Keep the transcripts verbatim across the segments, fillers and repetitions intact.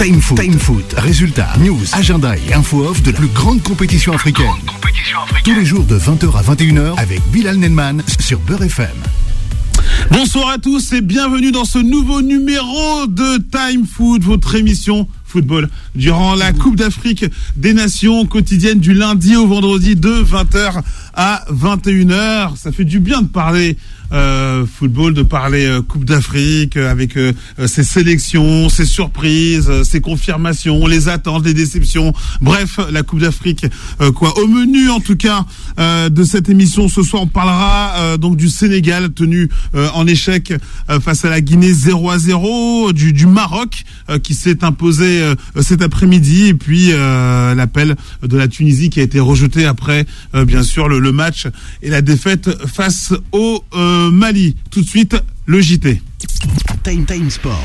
Time Foot. Time Foot. Résultats, news, agenda et info off de la plus grande compétition africaine. Grande compétition africaine. Tous les jours de vingt heures à vingt et une heures avec Bilal Nenman sur Beurre F M. Bonsoir à tous et bienvenue dans ce nouveau numéro de Time Foot, votre émission football durant la Coupe d'Afrique des Nations quotidienne du lundi au vendredi de vingt heures à vingt et une heures. Ça fait du bien de parler euh, football, de parler euh, Coupe d'Afrique euh, avec euh, ses sélections, ses surprises, euh, ses confirmations, les attentes, les déceptions. Bref, la Coupe d'Afrique, euh, quoi. Au menu, en tout cas, euh, de cette émission, ce soir, on parlera euh, donc du Sénégal tenu euh, en échec euh, face à la Guinée zéro à zéro, du, du Maroc euh, qui s'est imposé euh, cet après-midi, et puis euh, l'appel de la Tunisie qui a été rejeté après, euh, bien sûr, le, le match et la défaite face au euh, Mali. Tout de suite, le J T. Time Time Sport.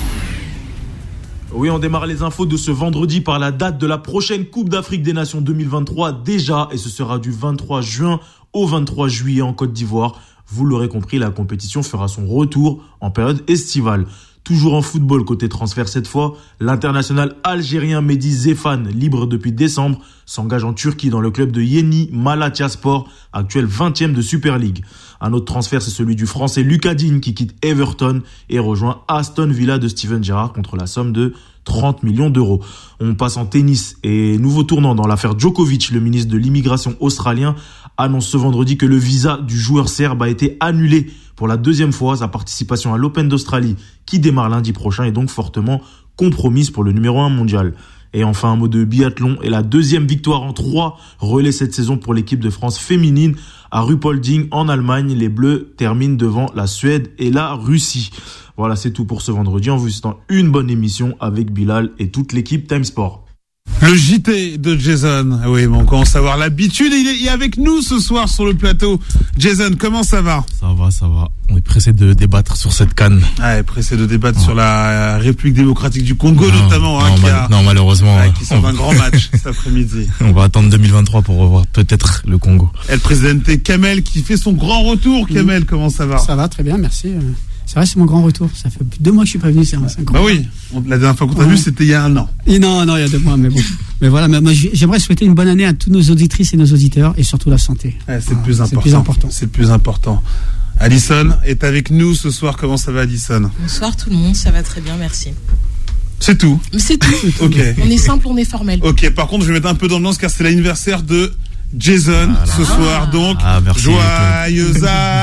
Oui, on démarre les infos de ce vendredi par la date de la prochaine Coupe d'Afrique des Nations deux mille vingt-trois déjà, et ce sera du vingt-trois juin au vingt-trois juillet en Côte d'Ivoire. Vous l'aurez compris, la compétition fera son retour en période estivale. Toujours en football, côté transfert cette fois, l'international algérien Mehdi Zéphane, libre depuis décembre, s'engage en Turquie dans le club de Yeni Malatyaspor, actuel vingtième de Super League. Un autre transfert, c'est celui du français Lucas Digne qui quitte Everton et rejoint Aston Villa de Steven Gerrard contre la somme de trente millions d'euros. On passe en tennis et nouveau tournant dans l'affaire Djokovic. Le ministre de l'immigration australien annonce ce vendredi que le visa du joueur serbe a été annulé pour la deuxième fois. Sa participation à l'Open d'Australie, qui démarre lundi prochain, est donc fortement compromise pour le numéro un mondial. Et enfin, un mot de biathlon et la deuxième victoire en trois relais cette saison pour l'équipe de France féminine à Ruhpolding en Allemagne. Les Bleus terminent devant la Suède et la Russie. Voilà, c'est tout pour ce vendredi. En vous souhaitant une bonne émission avec Bilal et toute l'équipe Time Sport. Le J T de Jason. Oui, bon, on commence à avoir l'habitude. Il est avec nous ce soir sur le plateau. Jason, comment ça va ? Ça va, ça va. On est pressé de débattre sur cette CAN. Ouais, pressé de débattre ouais. sur la République démocratique du Congo, non, notamment. Non, hein, qui mal, a, non malheureusement. Ouais, qui sort d'un grand match cet après-midi. On va attendre deux mille vingt-trois pour revoir peut-être le Congo. Et le président Kamel qui fait son grand retour. Mmh. Kamel, comment ça va ? Ça va, très bien, merci. C'est vrai, c'est mon grand retour. Ça fait deux mois que je suis pas venu. C'est un, c'est un bah oui, on, la dernière fois qu'on t'a ouais. vu, c'était il y a un an. Et non, non, il y a deux mois, mais bon. Mais voilà, mais moi, j'aimerais souhaiter une bonne année à tous nos auditrices et nos auditeurs, et surtout la santé. Ouais, c'est, ah, le plus c'est le plus important. C'est le plus important. Alison est avec nous ce soir. Comment ça va, Alison ? Bonsoir tout le monde, ça va très bien, merci. C'est tout. C'est tout. Ok. On est simple, on est formel. Ok. Par contre, je vais mettre un peu d'ambiance car c'est l'anniversaire de Jason ah ce soir, donc ah, joyeux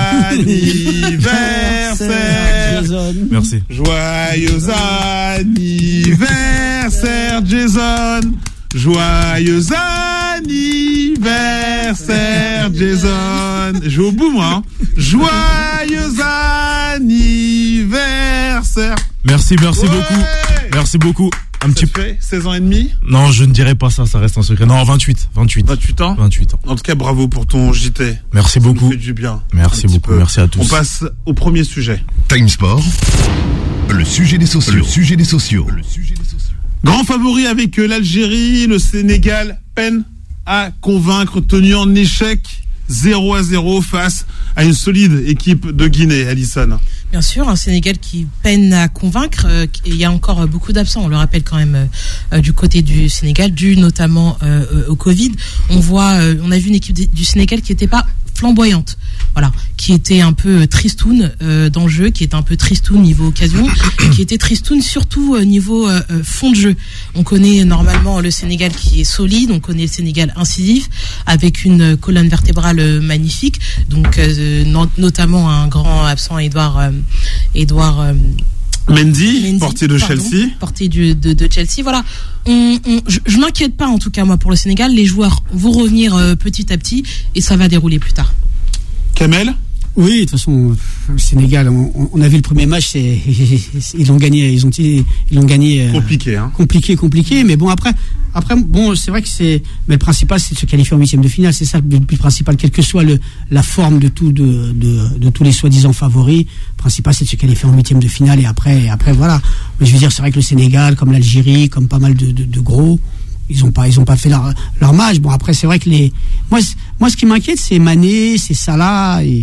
anniversaire Jason. Merci. Joyeux anniversaire Jason. Joyeux anniversaire Jason. Je vais au bout moi. Hein. Joyeux anniversaire. Merci, merci ouais. beaucoup. Merci beaucoup. Un ça petit peu. seize ans et demi ? Non, je ne dirais pas ça, ça reste un secret. Non, vingt-huit. vingt-huit. vingt-huit ans ? vingt-huit ans. En tout cas, bravo pour ton J T. Merci ça beaucoup. Ça fait du bien. Merci beaucoup, peu. Merci à tous. On passe au premier sujet. Time Sport, le sujet des sociaux. Le sujet des sociaux. Le sujet des sociaux. Grand favori avec l'Algérie, le Sénégal peine à convaincre, tenu en échec zéro à zéro face à une solide équipe de Guinée, Alison. Bien sûr, un Sénégal qui peine à convaincre. Euh, il y a encore euh, beaucoup d'absents, on le rappelle quand même, euh, du côté du Sénégal, dû notamment euh, au Covid. On voit, euh, on a vu une équipe du Sénégal qui n'était pas flamboyante, voilà, qui était un peu tristoun euh, dans le jeu, qui était un peu tristoun niveau occasion, qui était tristoun surtout euh, niveau euh, fond de jeu. On connaît normalement le Sénégal qui est solide, on connaît le Sénégal incisif, avec une colonne vertébrale euh, magnifique, donc euh, no- notamment un grand absent, Edouard, euh, Edouard euh, Mendy, Mendy, portier de pardon, Chelsea. Portier du, de, de Chelsea, voilà. On, on, je, je m'inquiète pas en tout cas moi pour le Sénégal. Les joueurs vont revenir euh, petit à petit et ça va dérouler plus tard. Kamel ? Oui, de toute façon, le Sénégal, on, on a vu le premier match, c'est, ils ont gagné, ils ont, ils l'ont gagné. Compliqué, hein. Compliqué, compliqué. Mais bon, après, après, bon, c'est vrai que c'est, mais le principal, c'est de se qualifier en huitième de finale. C'est ça le plus principal, quelle que soit le, la forme de tout, de, de, de tous les soi-disant favoris. Le principal, c'est de se qualifier en huitième de finale et après, et après, voilà. Mais je veux dire, c'est vrai que le Sénégal, comme l'Algérie, comme pas mal de, de, de gros, ils ont pas, ils ont pas fait leur, leur match. Bon, après, c'est vrai que les, moi, moi, ce qui m'inquiète, c'est Mané, c'est Salah et,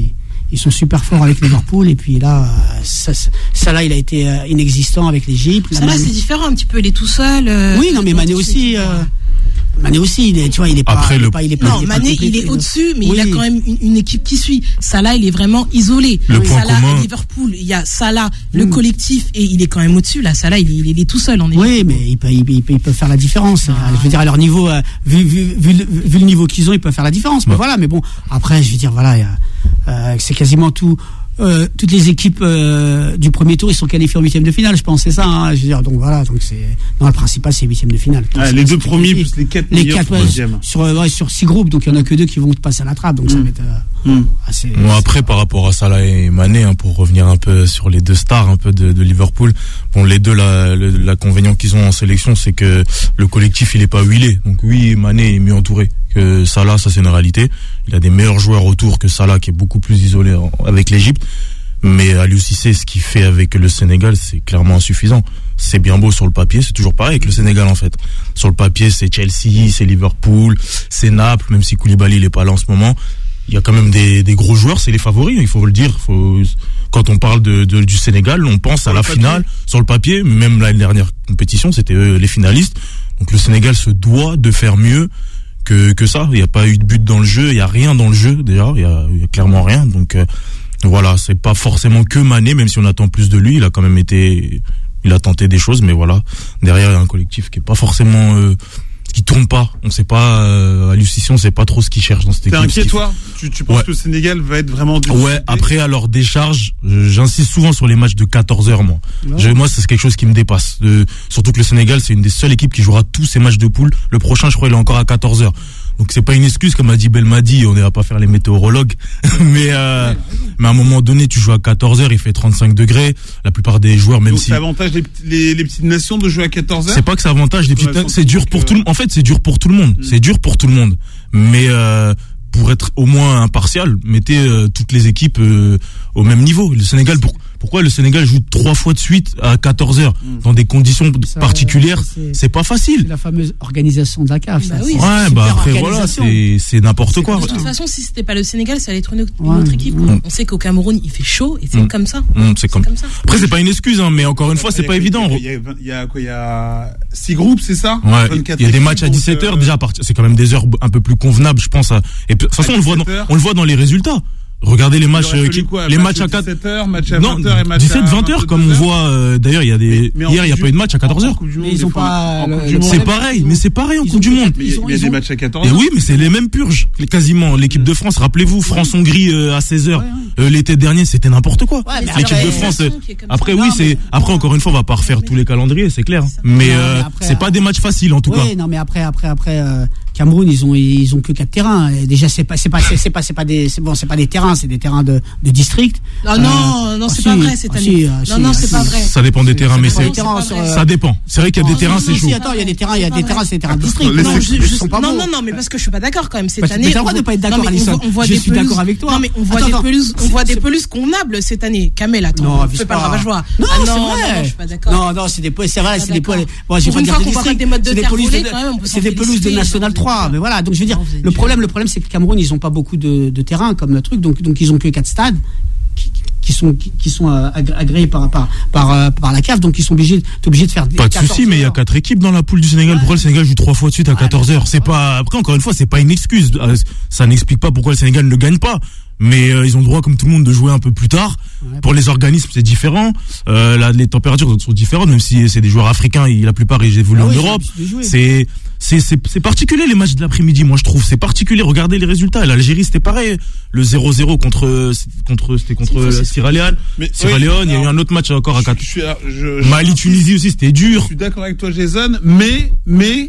ils sont super forts avec Liverpool, et puis là, ça, ça là, il a été euh, inexistant avec l'Égypte. Ça là, c'est différent un petit peu, il est tout seul. Euh, oui, non, mais Mané aussi. Euh, Mané aussi, il est, tu vois, il est pas. Après, il est le... pas, il est pas non, il est Mané, pas il est au-dessus, mais oui. il a quand même une, une équipe qui suit. Salah, il est vraiment isolé. Le oui. point Salah commun... à Liverpool, il y a Salah, le mmh. collectif, et il est quand même au-dessus. Là, Salah, il, il, il est tout seul en Égypte. Oui, mais il peut, il, peut, il peut faire la différence. Ah. Je veux dire, à leur niveau, euh, vu, vu, vu, vu le niveau qu'ils ont, ils peuvent faire la différence. Mais ouais. voilà, mais bon, après, je veux dire, voilà, y a, euh, c'est quasiment tout. Euh, toutes les équipes euh, du premier tour, ils sont qualifiés en huitième de finale, je pense, c'est ça. Hein, je veux dire, donc voilà, donc c'est dans le principal, c'est huitième de finale. Ah, les deux premiers plus les quatre les meilleurs quatre, troisième. ouais, sur ouais, sur six groupes, donc il y en a que deux qui vont passer à la trappe, donc mmh. ça va être euh, mmh. assez. Bon, après, par rapport à Salah et Mané, hein, pour revenir un peu sur les deux stars un peu de, de Liverpool, bon, les deux, la, le, l'inconvénient qu'ils ont en sélection, c'est que le collectif, il est pas huilé. Donc oui, Mané est mieux entouré que Salah, ça c'est une réalité. Il a des meilleurs joueurs autour que Salah, qui est beaucoup plus isolé en, avec l'Égypte. Mais Aliou Cissé, ce qu'il fait avec le Sénégal, c'est clairement insuffisant. C'est bien beau sur le papier, c'est toujours pareil avec le Sénégal en fait. Sur le papier, c'est Chelsea, c'est Liverpool, c'est Naples, même si Koulibaly il est pas là en ce moment. Il y a quand même des, des gros joueurs, c'est les favoris, il faut le dire. Faut, quand on parle de, de, du Sénégal, on pense sur à la papier. Finale, sur le papier, même l'année dernière compétition, c'était eux les finalistes. Donc le Sénégal se doit de faire mieux que, que ça. Il n'y a pas eu de but dans le jeu, il n'y a rien dans le jeu déjà, il y a, il y a clairement rien. Donc euh, voilà, c'est pas forcément que Mané, même si on attend plus de lui, il a quand même été, il a tenté des choses, mais voilà, derrière il y a un collectif qui est pas forcément, euh, qui tourne pas. On sait pas, euh, à l'U C C, on sait pas trop ce qu'il cherche dans cette T'es équipe. T'es inquiet toi? Tu, tu penses ouais. que le Sénégal va être vraiment du Ouais, après à leur décharge, j'insiste souvent sur les matchs de quatorze heures, moi. Ouais. Je, moi, c'est quelque chose qui me dépasse. Euh, surtout que le Sénégal, c'est une des seules équipes qui jouera tous ces matchs de poule. Le prochain, je crois, il est encore à quatorze heures. Donc c'est pas une excuse, comme a dit Belmadi, on ne va pas faire les météorologues, mais euh, mais à un moment donné, tu joues à quatorze heures, il fait trente-cinq degrés. La plupart des joueurs, même Donc si ça avantage les, les, les petites nations de jouer à quatorze heures. C'est pas que ça avantage les petites, c'est dur pour tout le monde. En fait, c'est dur pour tout le monde. Mmh. C'est dur pour tout le monde. Mais euh, pour être au moins impartial, mettez euh, toutes les équipes euh, au même niveau. Le Sénégal, pour, pourquoi le Sénégal joue trois fois de suite à quatorze heures mmh. dans des conditions ça, particulières, c'est, c'est pas facile. C'est la fameuse organisation de la C A F. Bah ça, oui, ouais, bah après voilà, c'est, c'est n'importe c'est quoi. De toute façon, si c'était pas le Sénégal, ça allait être une autre, ouais. une autre équipe. Mmh. On sait qu'au Cameroun, il fait chaud et c'est mmh. comme ça. Mmh, c'est, c'est comme... comme ça. Après, c'est pas une excuse, hein, mais encore une fois, c'est pas évident. Il y a, il y a quoi? Il y a six groupes, c'est ça? Ouais. Il y a des matchs à dix-sept heures déjà. C'est quand même des heures un peu plus convenables, je pense. Et de toute façon, on le voit dans, on le voit dans les résultats. Regardez les matchs, euh, qui, quoi, les match matchs à quatre dix-sept heures, match à vingt heures et match dix-sept vingt heures, comme on voit, euh, d'ailleurs, il y a des, mais, mais hier, il n'y a pas eu de match à quatorze heures. Mais ils ont pas, c'est pareil, mais c'est pareil en Coupe du Monde. Il y a des matchs à quatorze heures. Oui, mais c'est les mêmes purges, quasiment. L'équipe de France, rappelez-vous, France-Hongrie, à seize heures, l'été dernier, c'était n'importe quoi. L'équipe de France, après, oui, c'est, après, encore une fois, on va pas refaire tous les calendriers, c'est clair. Mais, c'est pas des matchs faciles, en tout cas. Oui, non, mais après, après, après, Cameroun, ils ont, ils ont que quatre terrains. Et déjà, c'est pas, c'est pas, c'est pas, c'est pas des, c'est bon, c'est pas des terrains, c'est des terrains de, de district. Non, non, euh, non, c'est ah, pas si, vrai cette ah, année. Si, non, non, c'est si, pas vrai. Ça dépend des terrains, mais c'est, terrains sur, euh... ça dépend. C'est vrai qu'il y a des terrains, c'est chaud. Attends, il y a des terrains, il y a des terrains, c'est des terrains de district. Non, je, non, non, non, mais parce que je suis pas d'accord quand même cette année. Mais t'as le droit de pas être d'accord, Alisson. Je suis d'accord avec toi. Non, mais on voit des pelouses, on voit des pelouses convenables cette année. Kamel, attends. Non, fais pas le rabat-joie. Non, c'est vrai. Je suis pas d'accord. Non, non, c'est des, c'est vrai, c'est des pelouses. Bon, j'ai pas dire des districts. C'est des pelouses de National trois. Mais voilà, donc je veux dire, le problème, le problème, c'est que Cameroun, ils ont pas beaucoup de, de terrain comme le truc, donc, donc ils ont que quatre stades qui, qui sont, qui, qui sont euh, agréés par, par, par, par la C A F, donc ils sont obligés, obligés de faire. Pas de souci, mais il y a quatre équipes dans la poule du Sénégal. Ouais. Pourquoi le Sénégal joue trois fois de suite à quatorze heures? C'est pas, après, encore une fois, c'est pas une excuse. Ça n'explique pas pourquoi le Sénégal ne gagne pas. Mais euh, ils ont le droit, comme tout le monde, de jouer un peu plus tard. Ouais, pour les organismes, c'est différent. Euh, là, les températures sont différentes, même si c'est des joueurs africains. Et la plupart, ils évoluent ah en oui, Europe. C'est, c'est, c'est, c'est particulier les matchs de l'après-midi. Moi, je trouve, c'est particulier. Regardez les résultats. L'Algérie, c'était pareil. Le zéro zéro contre, contre, c'était contre Sierra Leone. Sierra Leone. Il y a eu un autre match encore à quatre. Mali, Tunisie aussi, c'était dur. Je suis d'accord avec toi, Jason. Mais, mais.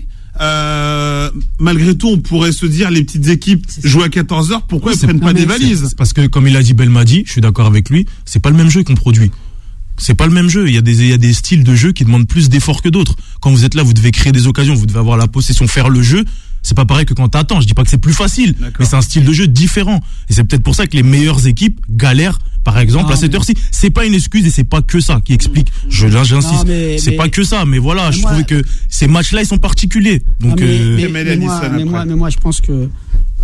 Euh, malgré tout, on pourrait se dire les petites équipes jouent à quatorze heures, pourquoi oui, elles prennent pas des valises? C'est parce que, comme il a dit Belmadi, je suis d'accord avec lui, c'est pas le même jeu qu'on produit. C'est pas le même jeu. Il y a des, il y a des styles de jeu qui demandent plus d'efforts que d'autres. Quand vous êtes là, vous devez créer des occasions, vous devez avoir la possession, faire le jeu. C'est pas pareil que quand t'attends. Je dis pas que c'est plus facile, d'accord, mais c'est un style de jeu différent. Et c'est peut-être pour ça que les meilleures équipes galèrent, par exemple, ah, à cette mais... heure-ci. C'est pas une excuse et c'est pas que ça qui explique. Je, j'insiste. Non, mais, c'est mais... pas que ça, mais voilà, mais je moi... trouvais que ces matchs-là, ils sont particuliers. Donc, non, mais, euh... mais, mais, mais, moi, mais, moi, mais moi, je pense que,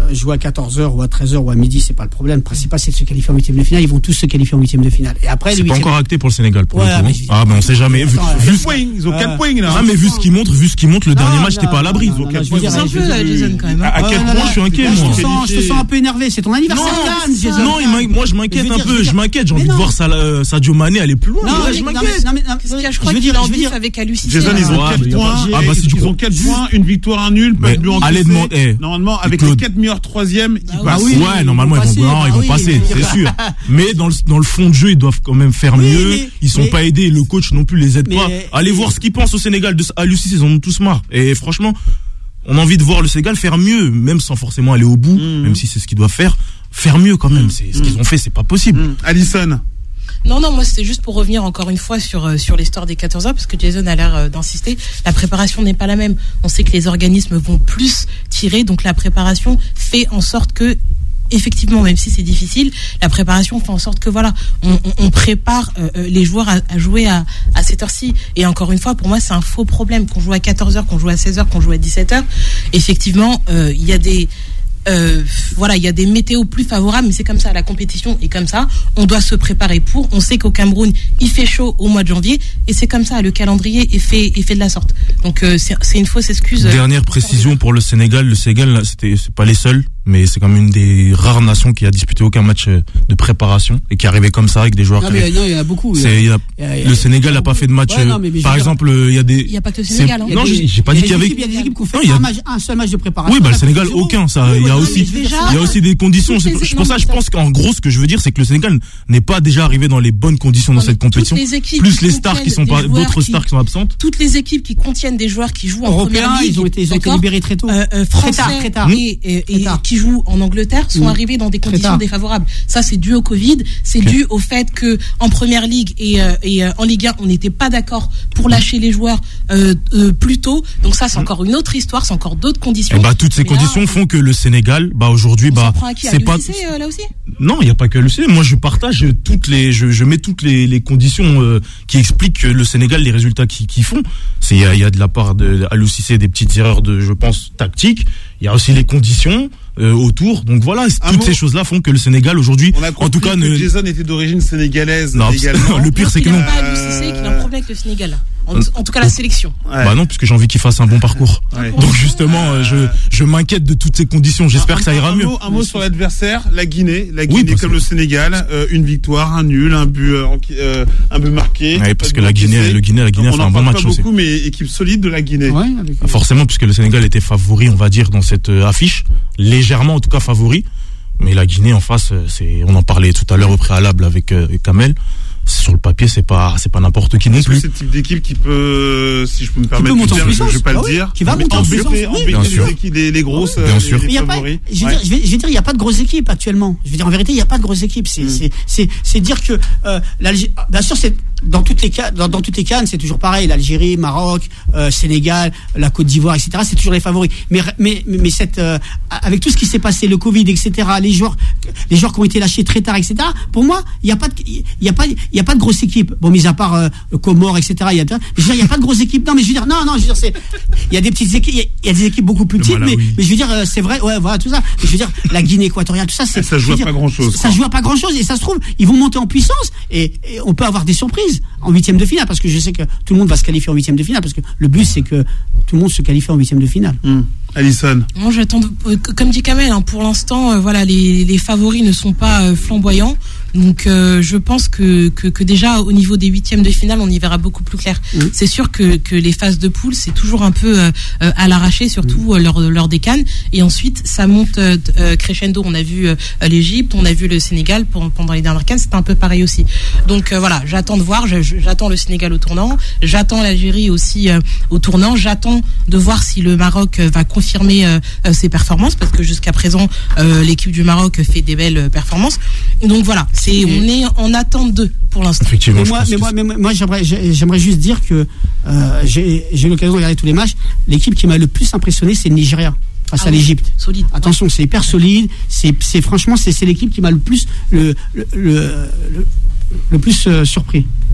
euh, jouer à quatorze heures ou à treize heures ou à midi, c'est pas le problème. Le principal, c'est de se qualifier en huitième de finale. Ils vont tous se qualifier en huitième de finale. Et après, c'est pas encore acté pour le Sénégal. Pour ouais, le coup. Mais ah, mais on sait jamais. Attends, vu, vu points, ils ont quatre points là. Ah, mais vu ce qu'ils montrent, vu ce qu'ils montrent, le non, dernier match, non, t'es pas à l'abri. non, Ils ont non, quatre non, points. je veux dire, un peu, je- euh, Jason, quand même. À quel Ouais, point non, je suis non, inquiet, là, moi. Je te sens, je te sens un peu énervé. C'est ton anniversaire, Non, Cannes, c'est ça. Jason. Non, il m'in- moi je m'inquiète Je veux un dire, je peu, veux je dire- m'inquiète, j'ai mais envie de non. voir Salah- Sadio Mané aller plus loin. Non, mais là, mais- je non, mais- m'inquiète. non, mais- non, Qu'est-ce qu'il y a? Je je crois veux qu'il dire, est en je veux bif dire- avec Alucissé. Jason, ils ont Ouais, quatre mais- points. Ah, bah, si tu Ils ont crois- quatre points, une victoire, un nul, pas Mais de but allez encaissé. demander- eh, Normalement, avec les Claude. quatre meilleurs troisièmes, ils Bah passent. oui. Ouais, normalement ils passer, vont, non, ils bah vont oui, passer, mais- c'est sûr. Mais dans le, dans le fond de jeu, ils doivent quand même faire Oui, mieux. mais- Ils sont mais- pas aidés. Le coach non plus les aide Mais- pas. Allez mais- voir ce qu'ils pensent au Sénégal. De, à Lucie, ils en ont tous marre. Et franchement, on a envie de voir le Sénégal faire mieux, même sans forcément aller au bout, Mmh. même si c'est ce qu'ils doivent faire. Faire mieux quand même. C'est ce qu'ils ont fait, c'est pas possible. Hum, Alisson. Non, non, moi c'était juste pour revenir encore une fois sur euh, sur l'histoire des quatorze heures, parce que Jason a l'air euh, d'insister. La préparation n'est pas la même. On sait que les organismes vont plus tirer, donc la préparation fait en sorte que, effectivement, même si c'est difficile, la préparation fait en sorte que voilà, on, on, on prépare euh, euh, les joueurs à, à jouer à, à cette heure-ci. Et encore une fois, pour moi, c'est un faux problème qu'on joue à quatorze heures, qu'on joue à seize heures, qu'on joue à dix-sept heures. Effectivement, euh, il y a des Euh, voilà, il y a des météos plus favorables, mais c'est comme ça, la compétition est comme ça, on doit se préparer pour, on sait qu'au Cameroun, il fait chaud au mois de janvier, et c'est comme ça, le calendrier est fait, est fait de la sorte. Donc euh, c'est, c'est une fausse excuse. Dernière précision pour le Sénégal. Le Sénégal, là, c'était, c'est pas les seuls, mais c'est quand même une des rares nations qui a disputé aucun match de préparation et qui arrivait comme ça avec des joueurs. Non, qui mais arrivaient- non, il y en a beaucoup. C'est- il y a- Il y a- il y a- le Sénégal n'a pas fait de match. Ouais, non, mais- mais je par veux dire- exemple, il y a des. Il n'y a pas que le c'est- Sénégal. Hein. Non, Il y a j'ai des- j'ai pas il y dit a qu'il y des avait. équipes- Il y a des équipes qui ont fait Non, il y a- un, match- un seul match de préparation. Oui, bah le la Sénégal, Coupe du aucun. Monde. Ça, Oui, il y a oui, aussi, mais déjà- il y a aussi des conditions. Toutes C'est- les- Je non, pense ça. mais Je ça- pense qu'en gros, ce que je veux dire, c'est que le Sénégal n'est pas déjà arrivé dans les bonnes conditions dans Non, mais cette compétition. toutes les équipes Plus qui les stars qui sont contiennent pas, des joueurs d'autres qui- stars qui sont absentes. Toutes les équipes qui contiennent des joueurs qui jouent en Européens, première ligue, ils ont été, ils ont été d'accord, libérés très tôt. euh, euh, Très français tard, très tard. et, et- et Très tard. qui jouent en Angleterre sont Mmh. arrivés dans des Très conditions tard. défavorables. Ça, c'est dû au Covid, c'est Ok. dû au fait que en première ligue et, euh, et euh, en Ligue un, on n'était pas d'accord pour lâcher les joueurs euh, euh, plus tôt. Donc ça, c'est encore une autre histoire, c'est encore d'autres conditions. Et bah toutes ces Mais là, conditions font que le Sénégal, bah aujourd'hui, on bah s'en prend à qui, à c'est pas. l'U C C, euh, là aussi. Non, il n'y a pas que le Sénégal. Moi, je partage toutes les, je, je mets toutes les, les conditions euh, qui expliquent que le Sénégal, les résultats qu'ils qu'ils font, c'est il y a, il y a de la part de Aliou Cissé des petites erreurs de, je pense, tactiques. Il y a aussi les conditions euh, autour. Donc voilà, Un toutes mot. ces choses-là font que le Sénégal aujourd'hui, On a compris en tout cas, que ne. Jason était d'origine sénégalaise Non, également. le pire, c'est que non. Il n'a pas à l'U C C, qu'il a un problème avec le Sénégal. En, en tout cas, la sélection. Ouais. Bah non, puisque j'ai envie qu'il fasse un bon parcours. Ouais. Donc justement, euh, je, je m'inquiète de toutes ces conditions. J'espère Un- que ça ira un mieux. Mot, un mot sur l'adversaire, la Guinée. La Oui, Guinée parce comme que- le Sénégal, euh, une victoire, un nul, un but, euh, enqui- euh, un but marqué. Ouais, parce pas que de la but Guinée, encaissé. le Guinée, la Guinée a On fait en un bon parle match pas aussi. beaucoup, mais équipe solide de la Guinée. Ouais, avec- Forcément, puisque le Sénégal était favori, on va dire, dans cette euh, affiche, légèrement en tout cas favori. Mais la Guinée en face, euh, c'est, on en parlait tout à l'heure au préalable avec euh, Kamel. Sur le papier, c'est pas, c'est pas n'importe qui non Est-ce que plus. c'est le type d'équipe qui peut, si je peux me permettre peut de monter en dire, je, puissance. je vais pas Ah le oui, dire, qui va mais monter en embêter- puissance. Oui, embêter bien les sûr. équipes, les, les grosses, Bien euh, sûr. les, Mais les il y a pas, favoris. je, veux Ouais. dire, je, vais, je vais dire, il n'y a pas de grosses équipes actuellement. Je veux dire, en vérité, il n'y a pas de grosses équipes. C'est, Mm. c'est, c'est, c'est dire que euh, l'Algérie, bien sûr, c'est dans toutes les cas, dans, dans toutes les cannes, c'est toujours pareil. L'Algérie, Maroc, euh, Sénégal, la Côte d'Ivoire, et cetera. C'est toujours les favoris. Mais, mais, mais, mais cette, euh, avec tout ce qui s'est passé, le Covid, et cetera. Les joueurs, les joueurs qui ont été lâchés très tard, et cetera. Pour moi, il n'y a pas de, il y a pas, il y a pas de grosse équipe. Bon, mis à part euh, Comores, et cetera. Il y a, mais je veux dire, il n'y a pas de grosse équipe. Non, mais je veux dire, non, non, je veux dire, c'est, il y a des petites équipes, il y a, il y a des équipes beaucoup plus Le petites, mais, Malawi. mais je veux dire, euh, c'est vrai, ouais, voilà, tout ça. Mais je veux dire, la Guinée équatoriale, tout ça, c'est. Ça joue je veux à dire, pas grand-chose, Ça quoi. joue à pas grand chose, et ça se trouve, ils vont monter en puissance, et, et on peut avoir des surprises en huitième de finale, parce que je sais que tout le monde va se qualifier en huitième de finale, parce que le but, c'est que tout le monde se qualifie en huitième de finale. Hum. Alisson. Moi, j'attends, euh, comme dit Kamel, hein, pour l'instant, euh, voilà, les, les favoris ne sont pas euh, flamboyants. Donc, euh, je pense que, que, que déjà, au niveau des huitièmes de finale, on y verra beaucoup plus clair. Mmh. C'est sûr que, que les phases de poule, c'est toujours un peu euh, euh, à l'arraché, surtout euh, lors, lors des CAN. Et ensuite, ça monte euh, euh, crescendo. On a vu euh, l'Égypte, on a vu le Sénégal pour, pendant les dernières CAN. C'était un peu pareil aussi. Donc, euh, voilà, j'attends de voir. Je, je, j'attends le Sénégal au tournant. J'attends l'Algérie aussi euh, au tournant. J'attends de voir si le Maroc euh, va confirmer euh, euh, ses performances, parce que jusqu'à présent, euh, l'équipe du Maroc fait des belles euh, performances. Donc voilà, c'est, on est en attente d'eux pour l'instant. Effectivement. Mais je moi, pense mais que moi, mais moi, moi, j'aimerais, j'ai- j'aimerais juste dire que euh, j'ai, j'ai eu l'occasion de regarder tous les matchs. L'équipe qui m'a le plus impressionné, c'est le Nigeria face Ah à oui, l'Égypte. solide. Attention, c'est hyper solide. C'est, c'est franchement, c'est, c'est l'équipe qui m'a le plus le le, le, le, le plus euh, surpris.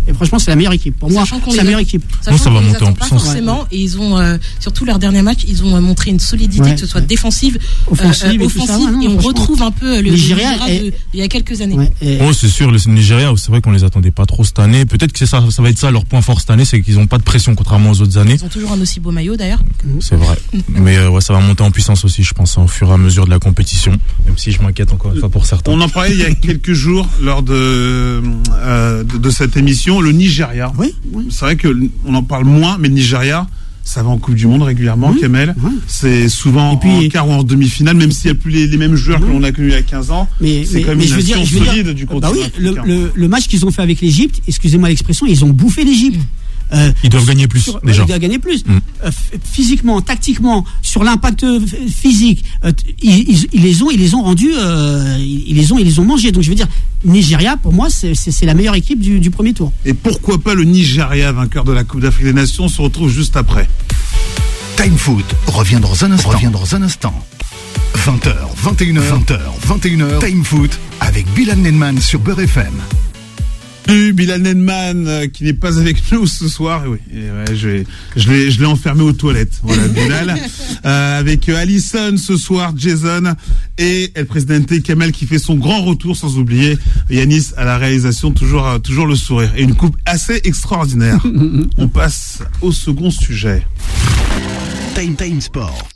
Et franchement, c'est la meilleure équipe. Pour moi, c'est la meilleure équipe. Non, ça va monter en puissance. Forcément, et ils ont, euh, surtout leur dernier match, ils ont montré une solidité, ouais, que ce soit ouais. défensive, offensive, euh, offensive et, ça, ouais, non, et on retrouve un peu le Nigeria Nigeria il y a quelques années. Ouais, et... Oh, c'est sûr, le Nigeria, c'est vrai qu'on les attendait pas trop cette année. Peut-être que c'est ça, ça va être ça leur point fort cette année, c'est qu'ils n'ont pas de pression contrairement aux autres années. Ils ont toujours un aussi beau maillot d'ailleurs. C'est vrai. Mais euh, ouais, ça va monter en puissance aussi, je pense, au fur et à mesure de la compétition. Même si je m'inquiète encore une fois pour certains. On en parlait il y a quelques jours lors de, euh, de, de cette émission, le Nigeria. Oui, oui. C'est vrai que on en parle moins, mais le Nigeria, ça va en Coupe du Monde régulièrement, oui, Kamel. Oui. C'est souvent et puis, en quart ou en demi-finale, même s'il n'y a plus les, les mêmes joueurs oui. que l'on a connus il y a quinze ans. Mais, c'est mais, quand même mais une nation dire, solide dire, du continent bah oui, africain. Le, le, le match qu'ils ont fait avec l'Égypte, excusez-moi l'expression, ils ont bouffé l'Égypte. Euh, ils doivent gagner plus sur, déjà. Ils doivent gagner plus. Mm. Euh, physiquement, tactiquement, sur l'impact physique, euh, ils, ils, ils les ont, ils les ont rendus, euh, ils les ont, ils les ont mangés. Donc je veux dire, Nigeria, pour moi, c'est, c'est, c'est la meilleure équipe du, du premier tour. Et pourquoi pas le Nigeria, vainqueur de la Coupe d'Afrique des Nations, on se retrouve juste après. Time Foot revient dans un instant. Revient dans un instant. vingt heures, vingt et une heures, vingt heures, vingt et une heures. Time Foot avec Bilal Nenman sur Beurre F M. Bilal Nenman euh, qui n'est pas avec nous ce soir. Et oui, et ouais, je, vais, je, l'ai, je l'ai enfermé aux toilettes. Voilà, Bilal. Euh, avec euh, Alison ce soir, Jason et El Presidente Kamel qui fait son grand retour, sans oublier Yanis à la réalisation, toujours, euh, toujours le sourire. Et une coupe assez extraordinaire. On passe au second sujet. Time Time Sport.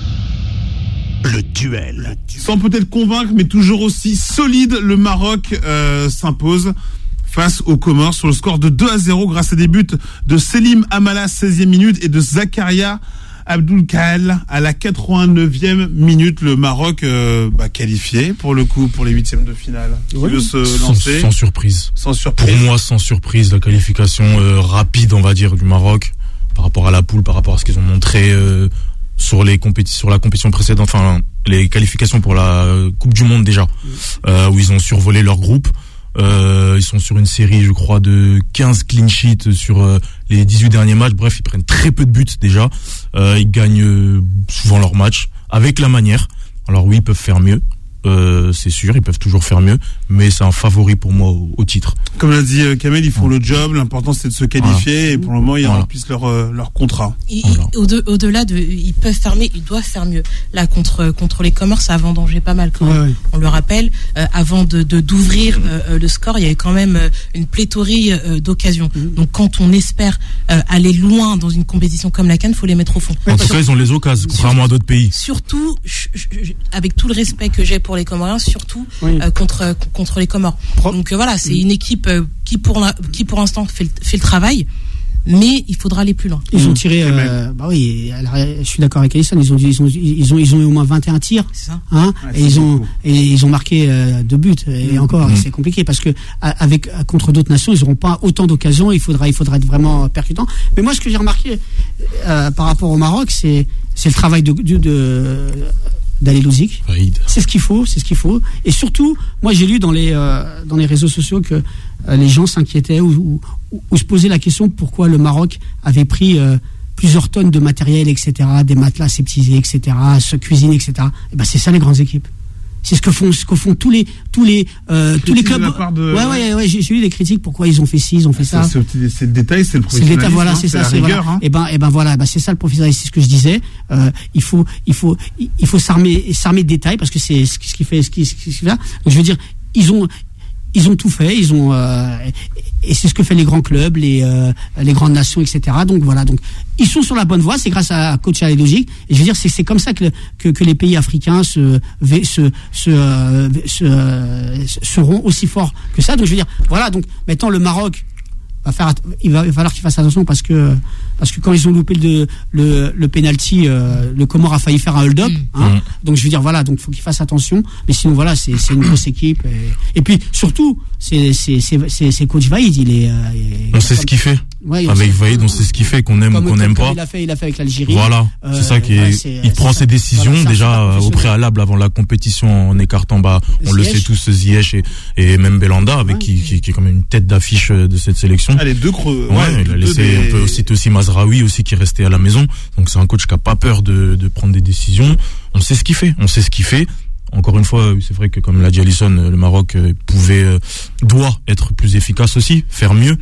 Le duel. Sans peut-être convaincre, mais toujours aussi solide, le Maroc euh, s'impose face aux Comores sur le score de deux à zéro grâce à des buts de Selim Amala seizième minute et de Zakaria Abdul Kahel à la quatre-vingt-neuvième minute. Le Maroc euh, bah, qualifié pour le coup pour les huitièmes de finale. Oui. Qui veut se sans, lancer sans surprise. Sans surprise. Pour moi, sans surprise, la qualification euh, rapide, on va dire, du Maroc par rapport à la poule, par rapport à ce qu'ils ont montré euh, sur les compéti- sur la compétition précédente, enfin les qualifications pour la euh, Coupe du Monde déjà, euh, où ils ont survolé leur groupe. Euh, ils sont sur une série, je crois, de quinze clean sheets sur euh, les dix-huit derniers matchs. Bref, ils prennent très peu de buts déjà. Euh, ils gagnent euh, souvent leurs matchs avec la manière. Alors oui, ils peuvent faire mieux. Euh, c'est sûr, ils peuvent toujours faire mieux, mais c'est un favori pour moi au, au titre. Comme l'a dit euh, Kamel, ils font ouais. le job. L'important c'est de se qualifier voilà. et pour le moment ils voilà. remplissent leur euh, leur contrat. Et, voilà. et au-de, au-delà de, ils peuvent faire mieux, ils doivent faire mieux. Là contre contre les Comores, ça a vendangé pas mal quand même. Ouais, ouais. On le rappelle, euh, avant de, de d'ouvrir euh, le score, il y avait quand même euh, une pléthorie euh, d'occasions. Mmh. Donc quand on espère euh, aller loin dans une compétition comme la CAN, faut les mettre au fond. En tout cas, ils ont les occasions, contrairement à d'autres pays. Surtout, je, je, avec tout le respect que j'ai pour les Comoriens, surtout oui. euh, contre contre les Comores. Pro- Donc euh, voilà, c'est oui. une équipe euh, qui pour la, qui pour l'instant fait le, fait le travail, mais il faudra aller plus loin. Ils mmh. ont tiré, euh, bah oui, alors, je suis d'accord avec Alison, ils ont ils ont ils ont ils ont eu au moins vingt et un tirs, c'est ça. Hein, ouais, et ils ont et ils ont marqué euh, deux buts et mmh. encore mmh. c'est compliqué parce que avec contre d'autres nations, ils n'auront pas autant d'occasions, il faudra il faudra être vraiment percutant. Mais moi ce que j'ai remarqué euh, par rapport au Maroc, c'est c'est le travail de de, de d'Ali Louzik. C'est ce qu'il faut, c'est ce qu'il faut. Et surtout, moi j'ai lu dans les euh, dans les réseaux sociaux que euh, les gens s'inquiétaient ou, ou, ou se posaient la question pourquoi le Maroc avait pris euh, plusieurs tonnes de matériel, et cetera, des matelas aseptisés, et cetera, se cuisine, et cetera. Et ben c'est ça les grandes équipes. C'est ce que font, ce que font tous les, tous les, euh, tous les clubs. De... Ouais, ouais, ouais. J'ai, j'ai lu des critiques. Pourquoi ils ont fait ci, ils ont fait c'est, ça. C'est, c'est, c'est le détail, c'est le professionnalisme. C'est le détail, voilà, c'est, c'est ça, la c'est rigueur, voilà. Hein. Et ben, et ben voilà, ben c'est ça le professionnalisme. C'est ce que je disais. Euh, il faut, il faut, il faut s'armer, s'armer de détails parce que c'est ce qui fait, ce qui, ce qui fait là. Donc je veux dire, ils ont. Ils ont tout fait, ils ont euh, et c'est ce que fait les grands clubs, les euh, les grandes nations, et cetera. Donc voilà, donc ils sont sur la bonne voie. C'est grâce à coach Ali Louzik. Et je veux dire, c'est c'est comme ça que que, que les pays africains se se se, euh, se euh, seront aussi forts que ça. Donc je veux dire, voilà. Donc maintenant le Maroc va faire, il va, il va falloir qu'il fasse attention parce que parce que quand ils ont loupé le le, le penalty, euh, le Comore a failli faire un hold-up. Hein. Mmh. Donc je veux dire voilà, donc faut qu'il fasse attention. Mais sinon voilà, c'est c'est une grosse équipe. Et, et puis surtout, c'est c'est c'est c'est, c'est coach Vaïd, il est. Euh, il, on sait ce qu'il fait. Ouais, avec Vaïd, on sait ce qu'il fait, qu'on aime ou qu'on n'aime pas. Il a fait, il a fait avec l'Algérie. Voilà, euh, c'est ça qui est. Ouais, c'est, il c'est prend ça. ses décisions voilà, déjà au préalable avant la compétition en écartant bah on le sait tous Ziyech et et même Belhanda avec ouais, qui, ouais. qui qui est quand même une tête d'affiche de cette sélection. Ah, les deux creux. Ouais, ouais il a laissé. Des... On peut citer aussi Mazraoui aussi qui est resté à la maison. Donc c'est un coach qui a pas peur de de prendre des décisions. On sait ce qu'il fait. On sait ce qu'il fait. Encore une fois, c'est vrai que comme l'a dit Alison, le Maroc pouvait, doit être plus efficace aussi, faire mieux.